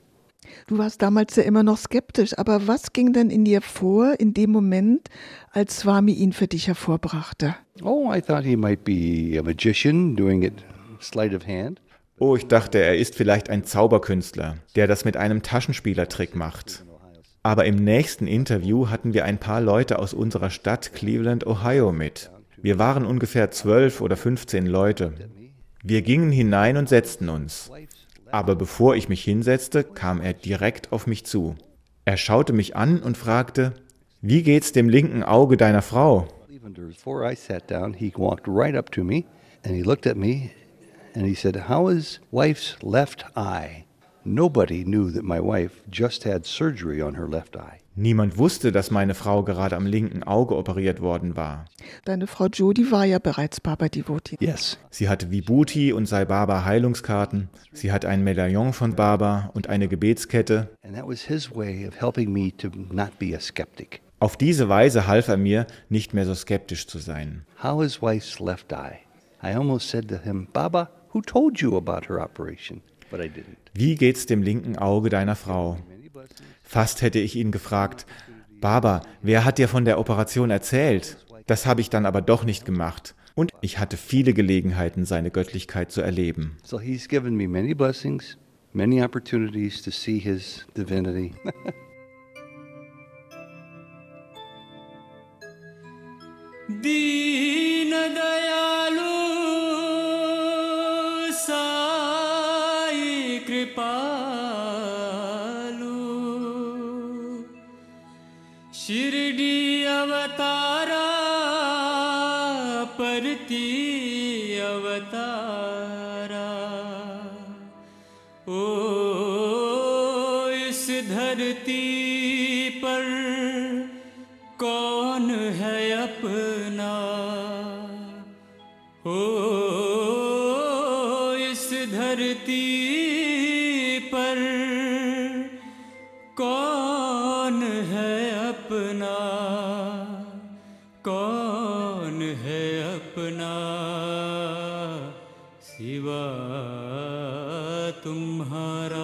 Speaker 2: Du warst damals ja immer noch skeptisch, aber was ging denn in dir vor in dem Moment, als Swami ihn für dich hervorbrachte?
Speaker 3: Oh, I thought he might be a magician doing it sleight of hand.
Speaker 4: Oh, ich dachte, er ist vielleicht ein Zauberkünstler, der das mit einem Taschenspielertrick macht. Aber im nächsten Interview hatten wir ein paar Leute aus unserer Stadt Cleveland, Ohio mit. Wir waren ungefähr zwölf oder fünfzehn Leute. Wir gingen hinein und setzten uns. Aber bevor ich mich hinsetzte, kam er direkt auf mich zu. Er schaute mich an und fragte, wie geht's dem linken Auge deiner Frau?
Speaker 3: Even before I sat down, he walked right up to me and he looked at me and he said, "How is wife's left eye?" Nobody knew that my wife just had surgery on her left eye.
Speaker 4: Niemand wusste, dass meine Frau gerade am linken Auge operiert worden war.
Speaker 2: Deine Frau Judy war ja bereits Baba-Devotee.
Speaker 3: Yes.
Speaker 4: Sie hatte Vibhuti und Sai Baba Heilungskarten. Sie hat ein Medaillon von Baba und eine Gebetskette.
Speaker 3: And that was his way of helping me to not be a skeptic.
Speaker 4: Auf diese Weise half er mir, nicht mehr so skeptisch zu sein.
Speaker 3: How is wife's left eye? I almost said to him, Baba, who told you about her operation? But I didn't.
Speaker 4: Wie geht's dem linken Auge deiner Frau? Fast hätte ich ihn gefragt, Baba, wer hat dir von der Operation erzählt? Das habe ich dann aber doch nicht gemacht. Und ich hatte viele Gelegenheiten, seine Göttlichkeit zu erleben.
Speaker 3: So he's given me many blessings, many opportunities to see his divinity.
Speaker 8: दीन दयालु साई कृपालु शिरडी अवतारा परती अवतारा ओ इस धरती पर कौन है अपना हो इस धरती पर कौन है अपना कौन है अपना सिवा तुम्हारा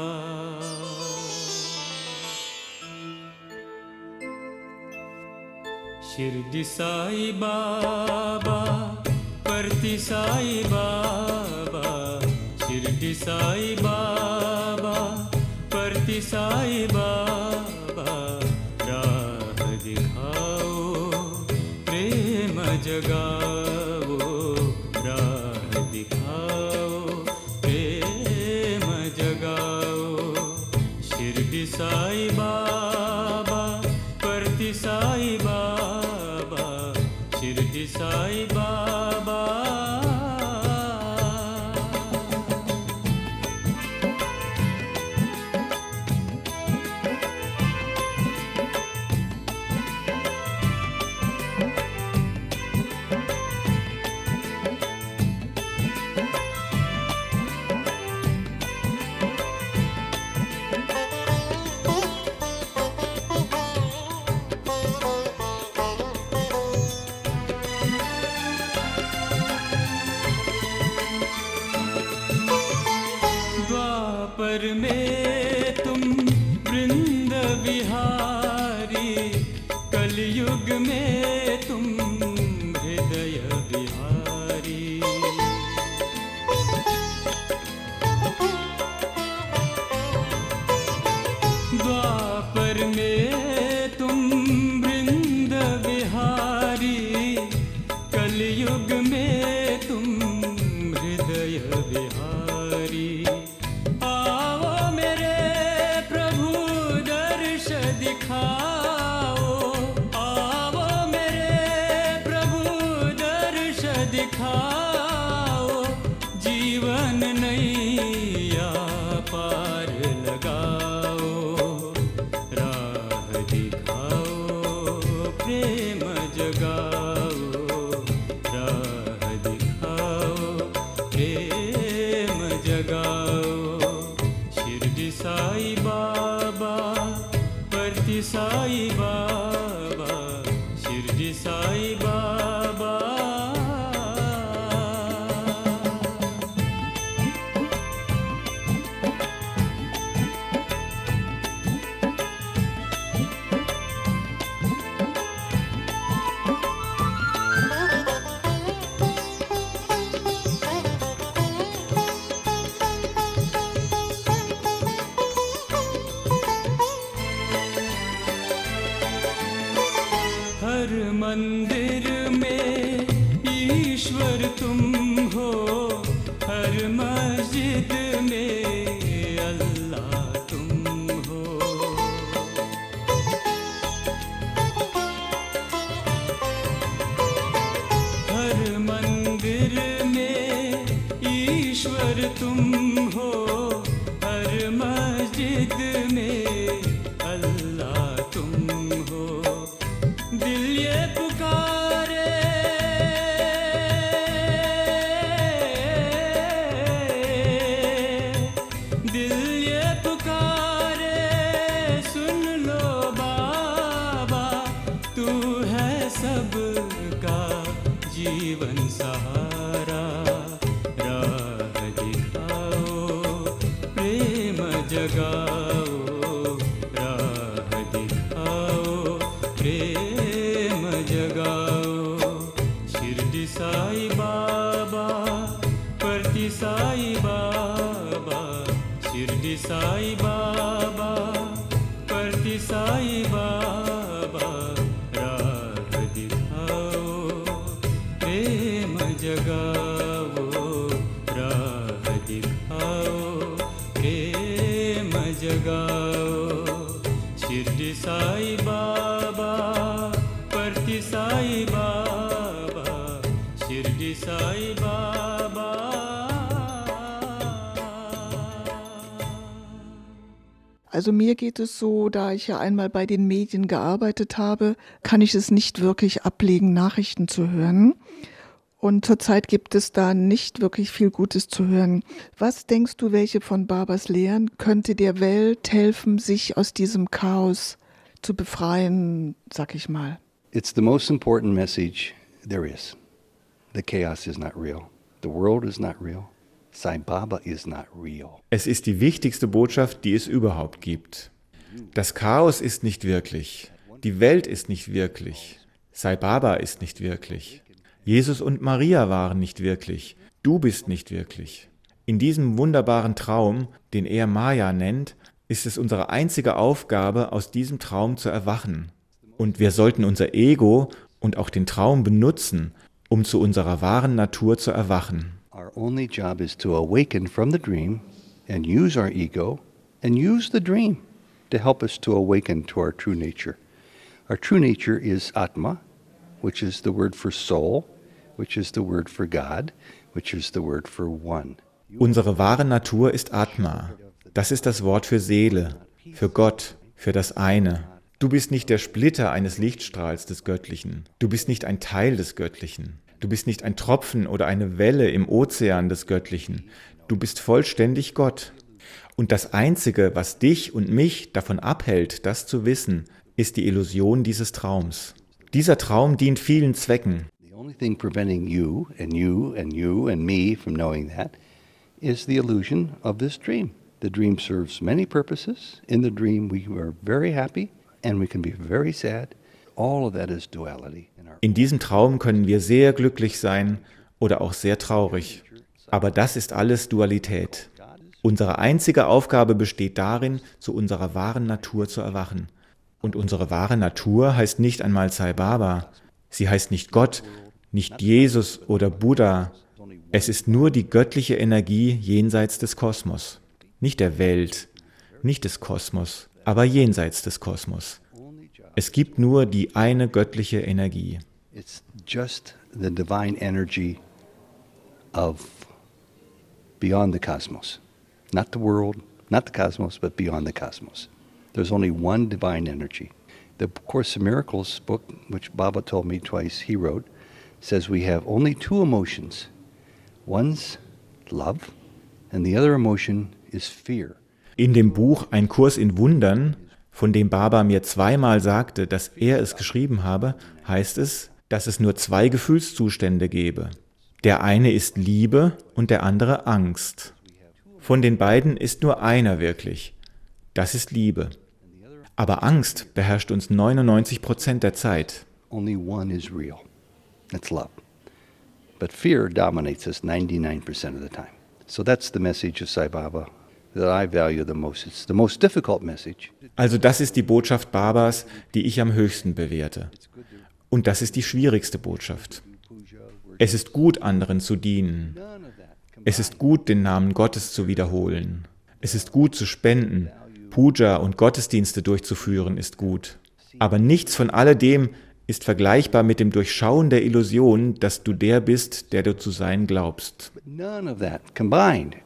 Speaker 8: शिरडी साई बाबा परती साई बाबा शिरडी साई बाबा परती साई बाबा राह दिखाओ प्रेम जगाओ राह दिखाओ प्रेम जगाओ शिरडी साई बाबा परती साई बाबा शिरडी साई बाबा द्वापर में तुम वृंद विहारी कलयुग में तुम हृदय विहारी द्वापर में तुम वृंद विहारी कलयुग में तुम हृदय विहारी दिखाओ आओ मेरे प्रभु दर्श दिखाओ जीवन नैया पार लगाओ राह दिखाओ प्रेम जगाओ राह दिखाओ प्रेम जगाओ शिरडी साई बाबा परती साई बाबा शिरडी साई बाबा तुम हो हर मस्जिद में अल्लाह तुम हो दिल ये पुकारे दिल ये पुकारे सुन लो बाबा तू है सबका जीवन सहारा राह दिखाओ प्रेम जगाओ राह दिखाओ प्रेम जगाओ शिरडी साई बाबा परती साई बाबा शिरडी साई बाबा परती साई बाबा राह दिखाओ प्रेम जगाओ राह दिखाओ प्रेम जगाओ शिरडी साई बाबा परती साई बाबा शिरडी साई Baba
Speaker 2: Also mir geht es so, da ich ja einmal bei den Medien gearbeitet habe, kann ich es nicht wirklich ablegen, Nachrichten zu hören. Und zurzeit gibt es da nicht wirklich viel Gutes zu hören. Was denkst du, welche von Babas Lehren könnte der Welt helfen, sich aus diesem Chaos zu befreien, sag ich mal?
Speaker 3: It's the most important message there is. The chaos is not real. The world is not real. Sai Baba is not real.
Speaker 4: Es ist die wichtigste Botschaft, die es überhaupt gibt. Das Chaos ist nicht wirklich. Die Welt ist nicht wirklich. Sai Baba ist nicht wirklich. Jesus und Maria waren nicht wirklich. Du bist nicht wirklich. In diesem wunderbaren Traum, den er Maya nennt, ist es unsere einzige Aufgabe, aus diesem Traum zu erwachen. Und wir sollten unser Ego und auch den Traum benutzen, um zu unserer wahren Natur zu erwachen.
Speaker 3: Our only job is to awaken from the dream and use our ego and use the dream to help us to awaken to our true nature. Our true nature is Atma, which is the word for soul, which is the word for God, which is the word for one.
Speaker 4: Unsere wahre Natur ist Atma. Das ist das Wort für Seele, für Gott, für das eine. Du bist nicht der Splitter eines Lichtstrahls des Göttlichen. Du bist nicht ein Teil des Göttlichen. Du bist nicht ein Tropfen oder eine Welle im Ozean des Göttlichen. Du bist vollständig Gott. Und das Einzige, was dich und mich davon abhält, das zu wissen, ist die Illusion dieses Traums. Dieser Traum dient vielen Zwecken.
Speaker 3: The only thing preventing you and you and you and me from knowing that is the illusion of this dream. The dream serves many purposes. In the dream we are very happy and we can be very sad. All of that is duality.
Speaker 4: In diesem Traum können wir sehr glücklich sein oder auch sehr traurig. Aber das ist alles Dualität. Unsere einzige Aufgabe besteht darin, zu unserer wahren Natur zu erwachen. Und unsere wahre Natur heißt nicht einmal Sai Baba. Sie heißt nicht Gott, nicht Jesus oder Buddha. Es ist nur die göttliche Energie jenseits des Kosmos. Nicht der Welt, nicht des Kosmos, aber jenseits des Kosmos. Es gibt nur die eine göttliche Energie.
Speaker 3: It's just the divine energy of beyond the cosmos. Not the world, not the cosmos, but beyond the cosmos. There's only one divine energy. The Course in Miracles book, which Baba told me twice he wrote, says we have only two emotions. One's love and the other emotion is fear.
Speaker 4: In dem Buch Ein Kurs in Wundern, von dem Baba mir zweimal sagte, dass er es geschrieben habe, heißt es, dass es nur zwei Gefühlszustände gebe. Der eine ist Liebe und der andere Angst. Von den beiden ist nur einer wirklich. Das ist Liebe. Aber Angst beherrscht uns neunundneunzig Prozent der Zeit.
Speaker 3: Only one is real. That's love. But fear dominates us ninety-nine percent of the time. So that's the message of Sai Baba that I value the most. It's the most difficult message.
Speaker 4: Also das ist die Botschaft Babas, die ich am höchsten bewerte. Und das ist die schwierigste Botschaft. Es ist gut, anderen zu dienen. Es ist gut, den Namen Gottes zu wiederholen. Es ist gut zu spenden. Puja und Gottesdienste durchzuführen ist gut. Aber nichts von alledem ist vergleichbar mit dem Durchschauen der Illusion, dass du der bist, der du zu sein glaubst.
Speaker 3: None of that combined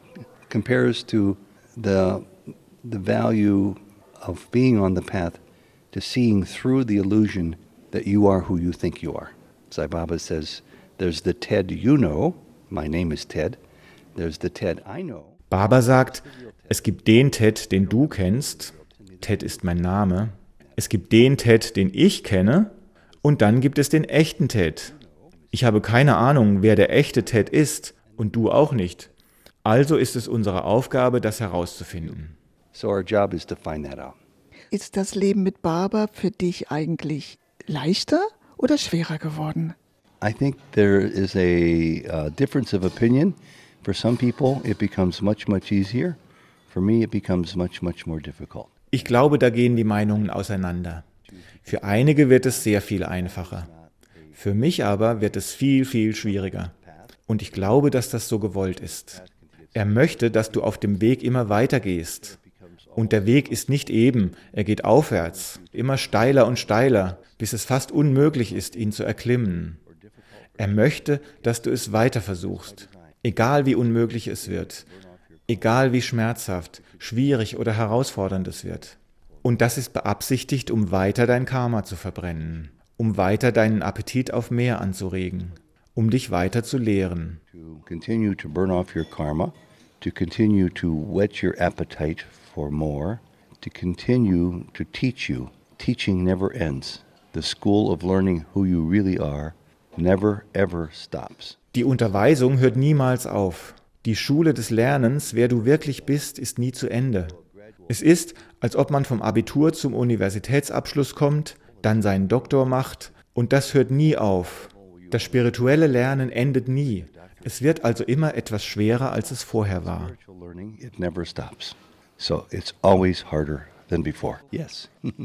Speaker 3: compares to the, the value of being on the path to seeing through the illusion that you are who you think you are. Sai Baba says, there's the Ted you know, my name is Ted, there's the Ted I know.
Speaker 4: Baba sagt, es gibt den Ted, den du kennst, Ted ist mein Name, es gibt den Ted, den ich kenne, und dann gibt es den echten Ted. Ich habe keine Ahnung, wer der echte Ted ist, und du auch nicht. Also ist es unsere Aufgabe, das herauszufinden.
Speaker 3: So our job is to find that out.
Speaker 2: Ist das Leben mit Baba für dich eigentlich leichter oder schwerer geworden?
Speaker 3: I think there is a uh, difference of opinion. For some people, it becomes much, much easier. For me, it becomes much, much more difficult.
Speaker 4: Ich glaube, da gehen die Meinungen auseinander. Für einige wird es sehr viel einfacher. Für mich aber wird es viel, viel schwieriger. Und ich glaube, dass das so gewollt ist. Er möchte, dass du auf dem Weg immer weitergehst. Und der Weg ist nicht eben, er geht aufwärts, immer steiler und steiler, bis es fast unmöglich ist, ihn zu erklimmen. Er möchte, dass du es weiter versuchst, egal wie unmöglich es wird, egal wie schmerzhaft, schwierig oder herausfordernd es wird. Und das ist beabsichtigt, um weiter dein Karma zu verbrennen, um weiter deinen Appetit auf mehr anzuregen, um dich weiter zu lehren.
Speaker 3: To continue to burn off your karma, to continue to whet your appetite for more, to continue to teach you. Teaching never ends. The school of learning who you really are never ever stops.
Speaker 4: Die Unterweisung hört niemals auf. Die Schule des Lernens, wer du wirklich bist, ist nie zu Ende. Es ist, als ob man vom Abitur zum Universitätsabschluss kommt, dann seinen Doktor macht, und das hört nie auf. Das spirituelle Lernen endet nie. Es wird also immer etwas schwerer, als es vorher war.
Speaker 3: Spiritual learning, it never stops. So it's always harder than before. Yes.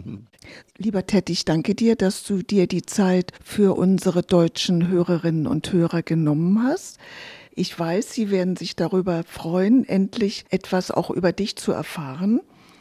Speaker 2: Lieber Ted, ich danke dir, dass du dir die Zeit für unsere deutschen Hörerinnen und Hörer genommen hast. Ich weiß, sie werden sich darüber freuen, endlich etwas auch über dich zu erfahren.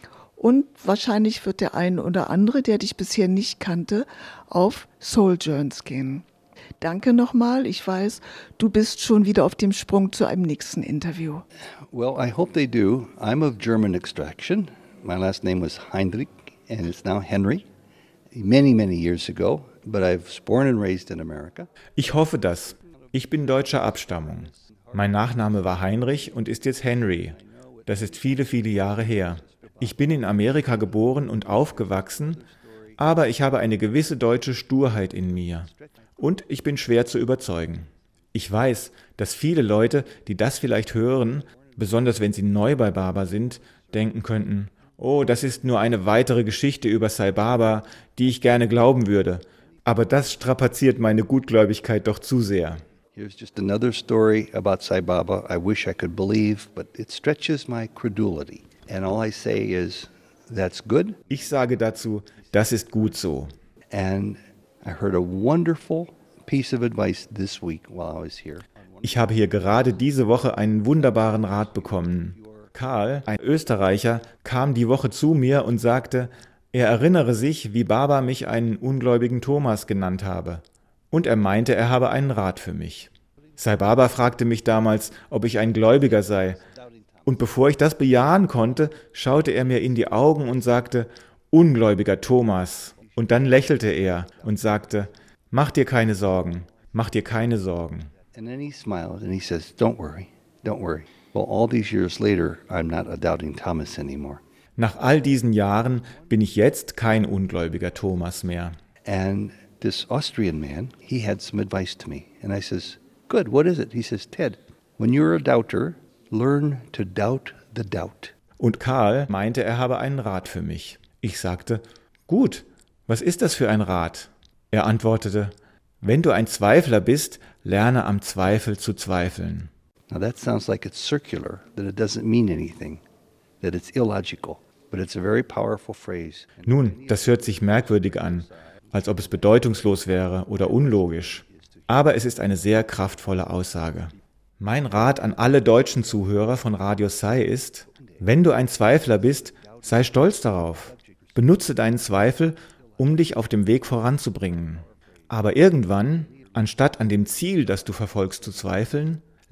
Speaker 2: Und wahrscheinlich wird der ein oder andere, der dich bisher nicht kannte, auf Soul Journeys gehen. Danke nochmal. Ich weiß, du bist schon wieder auf dem Sprung zu einem nächsten Interview.
Speaker 3: Well, I hope they do. I'm of German extraction. My last name was Heinrich, and it's now Henry. Many, many years ago, but I was born and raised in America.
Speaker 4: Ich hoffe das. Ich bin deutscher Abstammung. Mein Nachname war Heinrich und ist jetzt Henry. Das ist viele, viele Jahre her. Ich bin in Amerika geboren und aufgewachsen, aber ich habe eine gewisse deutsche Sturheit in mir. Und ich bin schwer zu überzeugen. Ich weiß, dass viele Leute, die das vielleicht hören, besonders wenn sie neu bei Baba sind, denken könnten, oh, das ist nur eine weitere Geschichte über Sai Baba, die ich gerne glauben würde. Aber das strapaziert meine Gutgläubigkeit doch zu sehr.
Speaker 3: Here's just another story about Sai Baba I wish I could believe, but it stretches my credulity. And all I say is, that's good.
Speaker 4: Ich sage dazu, das ist gut so.
Speaker 3: And I heard a wonderful piece of advice this week while I was here.
Speaker 4: Ich habe hier gerade diese Woche einen wunderbaren Rat bekommen. Karl, ein Österreicher, kam die Woche zu mir und sagte, er erinnere sich, wie Baba mich einen ungläubigen Thomas genannt habe. Und er meinte, er habe einen Rat für mich. Sai Baba fragte mich damals, ob ich ein Gläubiger sei. Und bevor ich das bejahen konnte, schaute er mir in die Augen und sagte, ungläubiger Thomas. Und dann lächelte er und sagte, mach dir keine Sorgen, mach dir keine Sorgen.
Speaker 3: And then he smiled and he says, don't worry, don't worry. Well, all these years later, I'm not a doubting Thomas anymore.
Speaker 4: Nach all diesen Jahren bin ich jetzt kein ungläubiger Thomas mehr.
Speaker 3: And this Austrian man, he had some advice to me. And I says, good, what is it? He says, Ted, when you're a doubter, learn to doubt the doubt.
Speaker 4: Und Karl meinte, er habe einen Rat für mich. Ich sagte, gut, was ist das für ein Rat? Er antwortete, wenn du ein Zweifler bist, lerne am Zweifel zu zweifeln.
Speaker 3: Now that sounds like it's circular, that it doesn't mean anything, that it's illogical, but it's a very powerful phrase.
Speaker 4: Nun, das hört sich merkwürdig an, als ob es bedeutungslos wäre oder unlogisch. Aber es ist eine sehr kraftvolle Aussage. Mein Rat an alle deutschen Zuhörer von Radio Sai ist, wenn du ein Zweifler bist, sei stolz darauf. Benutze deinen Zweifel, um dich auf dem Weg voranzubringen. Aber irgendwann, anstatt an dem Ziel, das du verfolgst, zu zweifeln,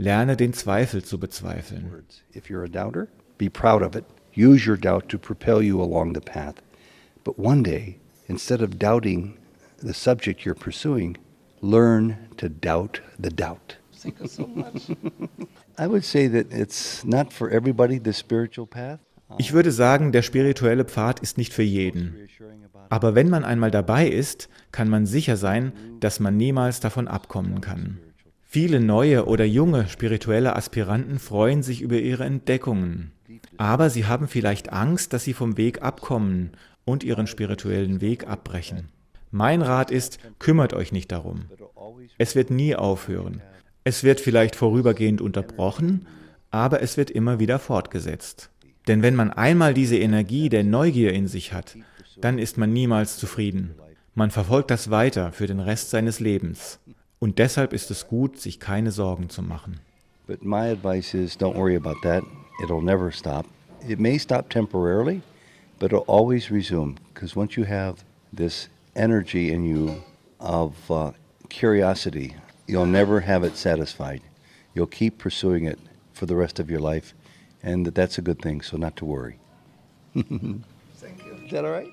Speaker 4: Lerne den Zweifel zu bezweifeln.
Speaker 3: If you're a doubter, be proud of it. Use your doubt to propel you along the path. But one day, instead of doubting the subject you're pursuing, learn to doubt the doubt.
Speaker 2: Thank you so much.
Speaker 3: I would say that it's not for everybody, the spiritual path.
Speaker 4: Ich würde sagen, der spirituelle Pfad ist nicht für jeden. Aber wenn man einmal dabei ist, kann man sicher sein, dass man niemals davon abkommen kann. Viele neue oder junge spirituelle Aspiranten freuen sich über ihre Entdeckungen. Aber sie haben vielleicht Angst, dass sie vom Weg abkommen und ihren spirituellen Weg abbrechen. Mein Rat ist, kümmert euch nicht darum. Es wird nie aufhören. Es wird vielleicht vorübergehend unterbrochen, aber es wird immer wieder fortgesetzt. Denn wenn man einmal diese Energie der Neugier in sich hat, dann ist man niemals zufrieden. Man verfolgt das weiter für den Rest seines Lebens. Und deshalb ist es gut, sich keine Sorgen zu machen.
Speaker 3: But my advice is don't worry about that. It'll never stop. It may stop temporarily, but it'll always resume. Because once you have this energy in you of uh, curiosity, you'll never have it satisfied. You'll keep pursuing it for the rest of your life. And that that's a good thing, so not to worry.
Speaker 2: Thank you.
Speaker 3: Is that all right?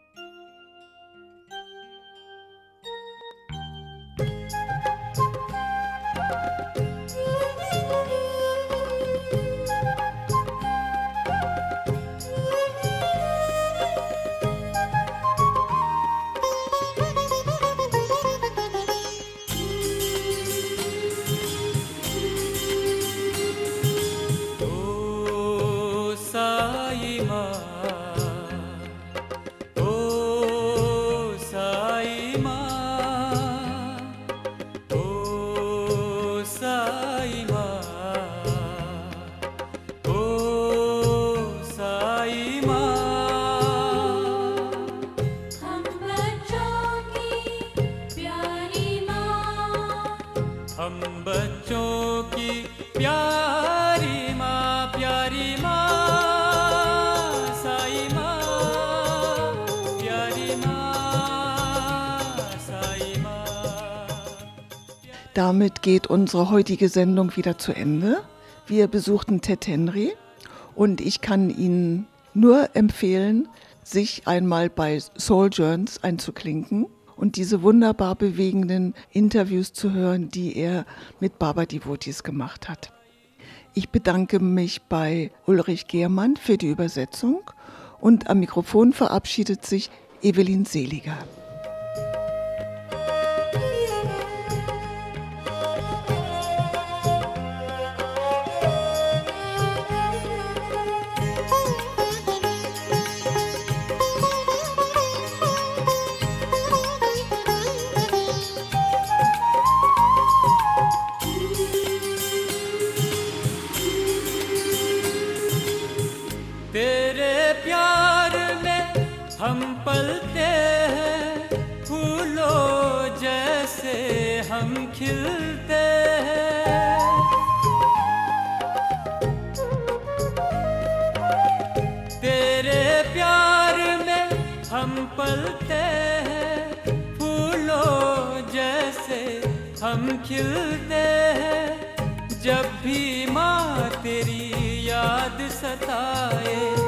Speaker 8: हम बच्चों की प्यारी माँ प्यारी माँ साई माँ प्यारी माँ साई माँ.
Speaker 2: Damit geht unsere heutige Sendung wieder zu Ende. Wir besuchten Ted Henry und ich kann Ihnen nur empfehlen, sich einmal bei Sojourns einzuklinken und diese wunderbar bewegenden Interviews zu hören, die er mit Baba Devotees gemacht hat. Ich bedanke mich bei Ulrich Gehrmann für die Übersetzung und am Mikrofon verabschiedet sich Evelyn Seliger.
Speaker 8: तेरे प्यार में हम पलते हैं फूलों जैसे हम खिलते हैं. तेरे प्यार में हम पलते हैं फूलों जैसे हम खिलते हैं. जब भी माँ तेरी याद सताए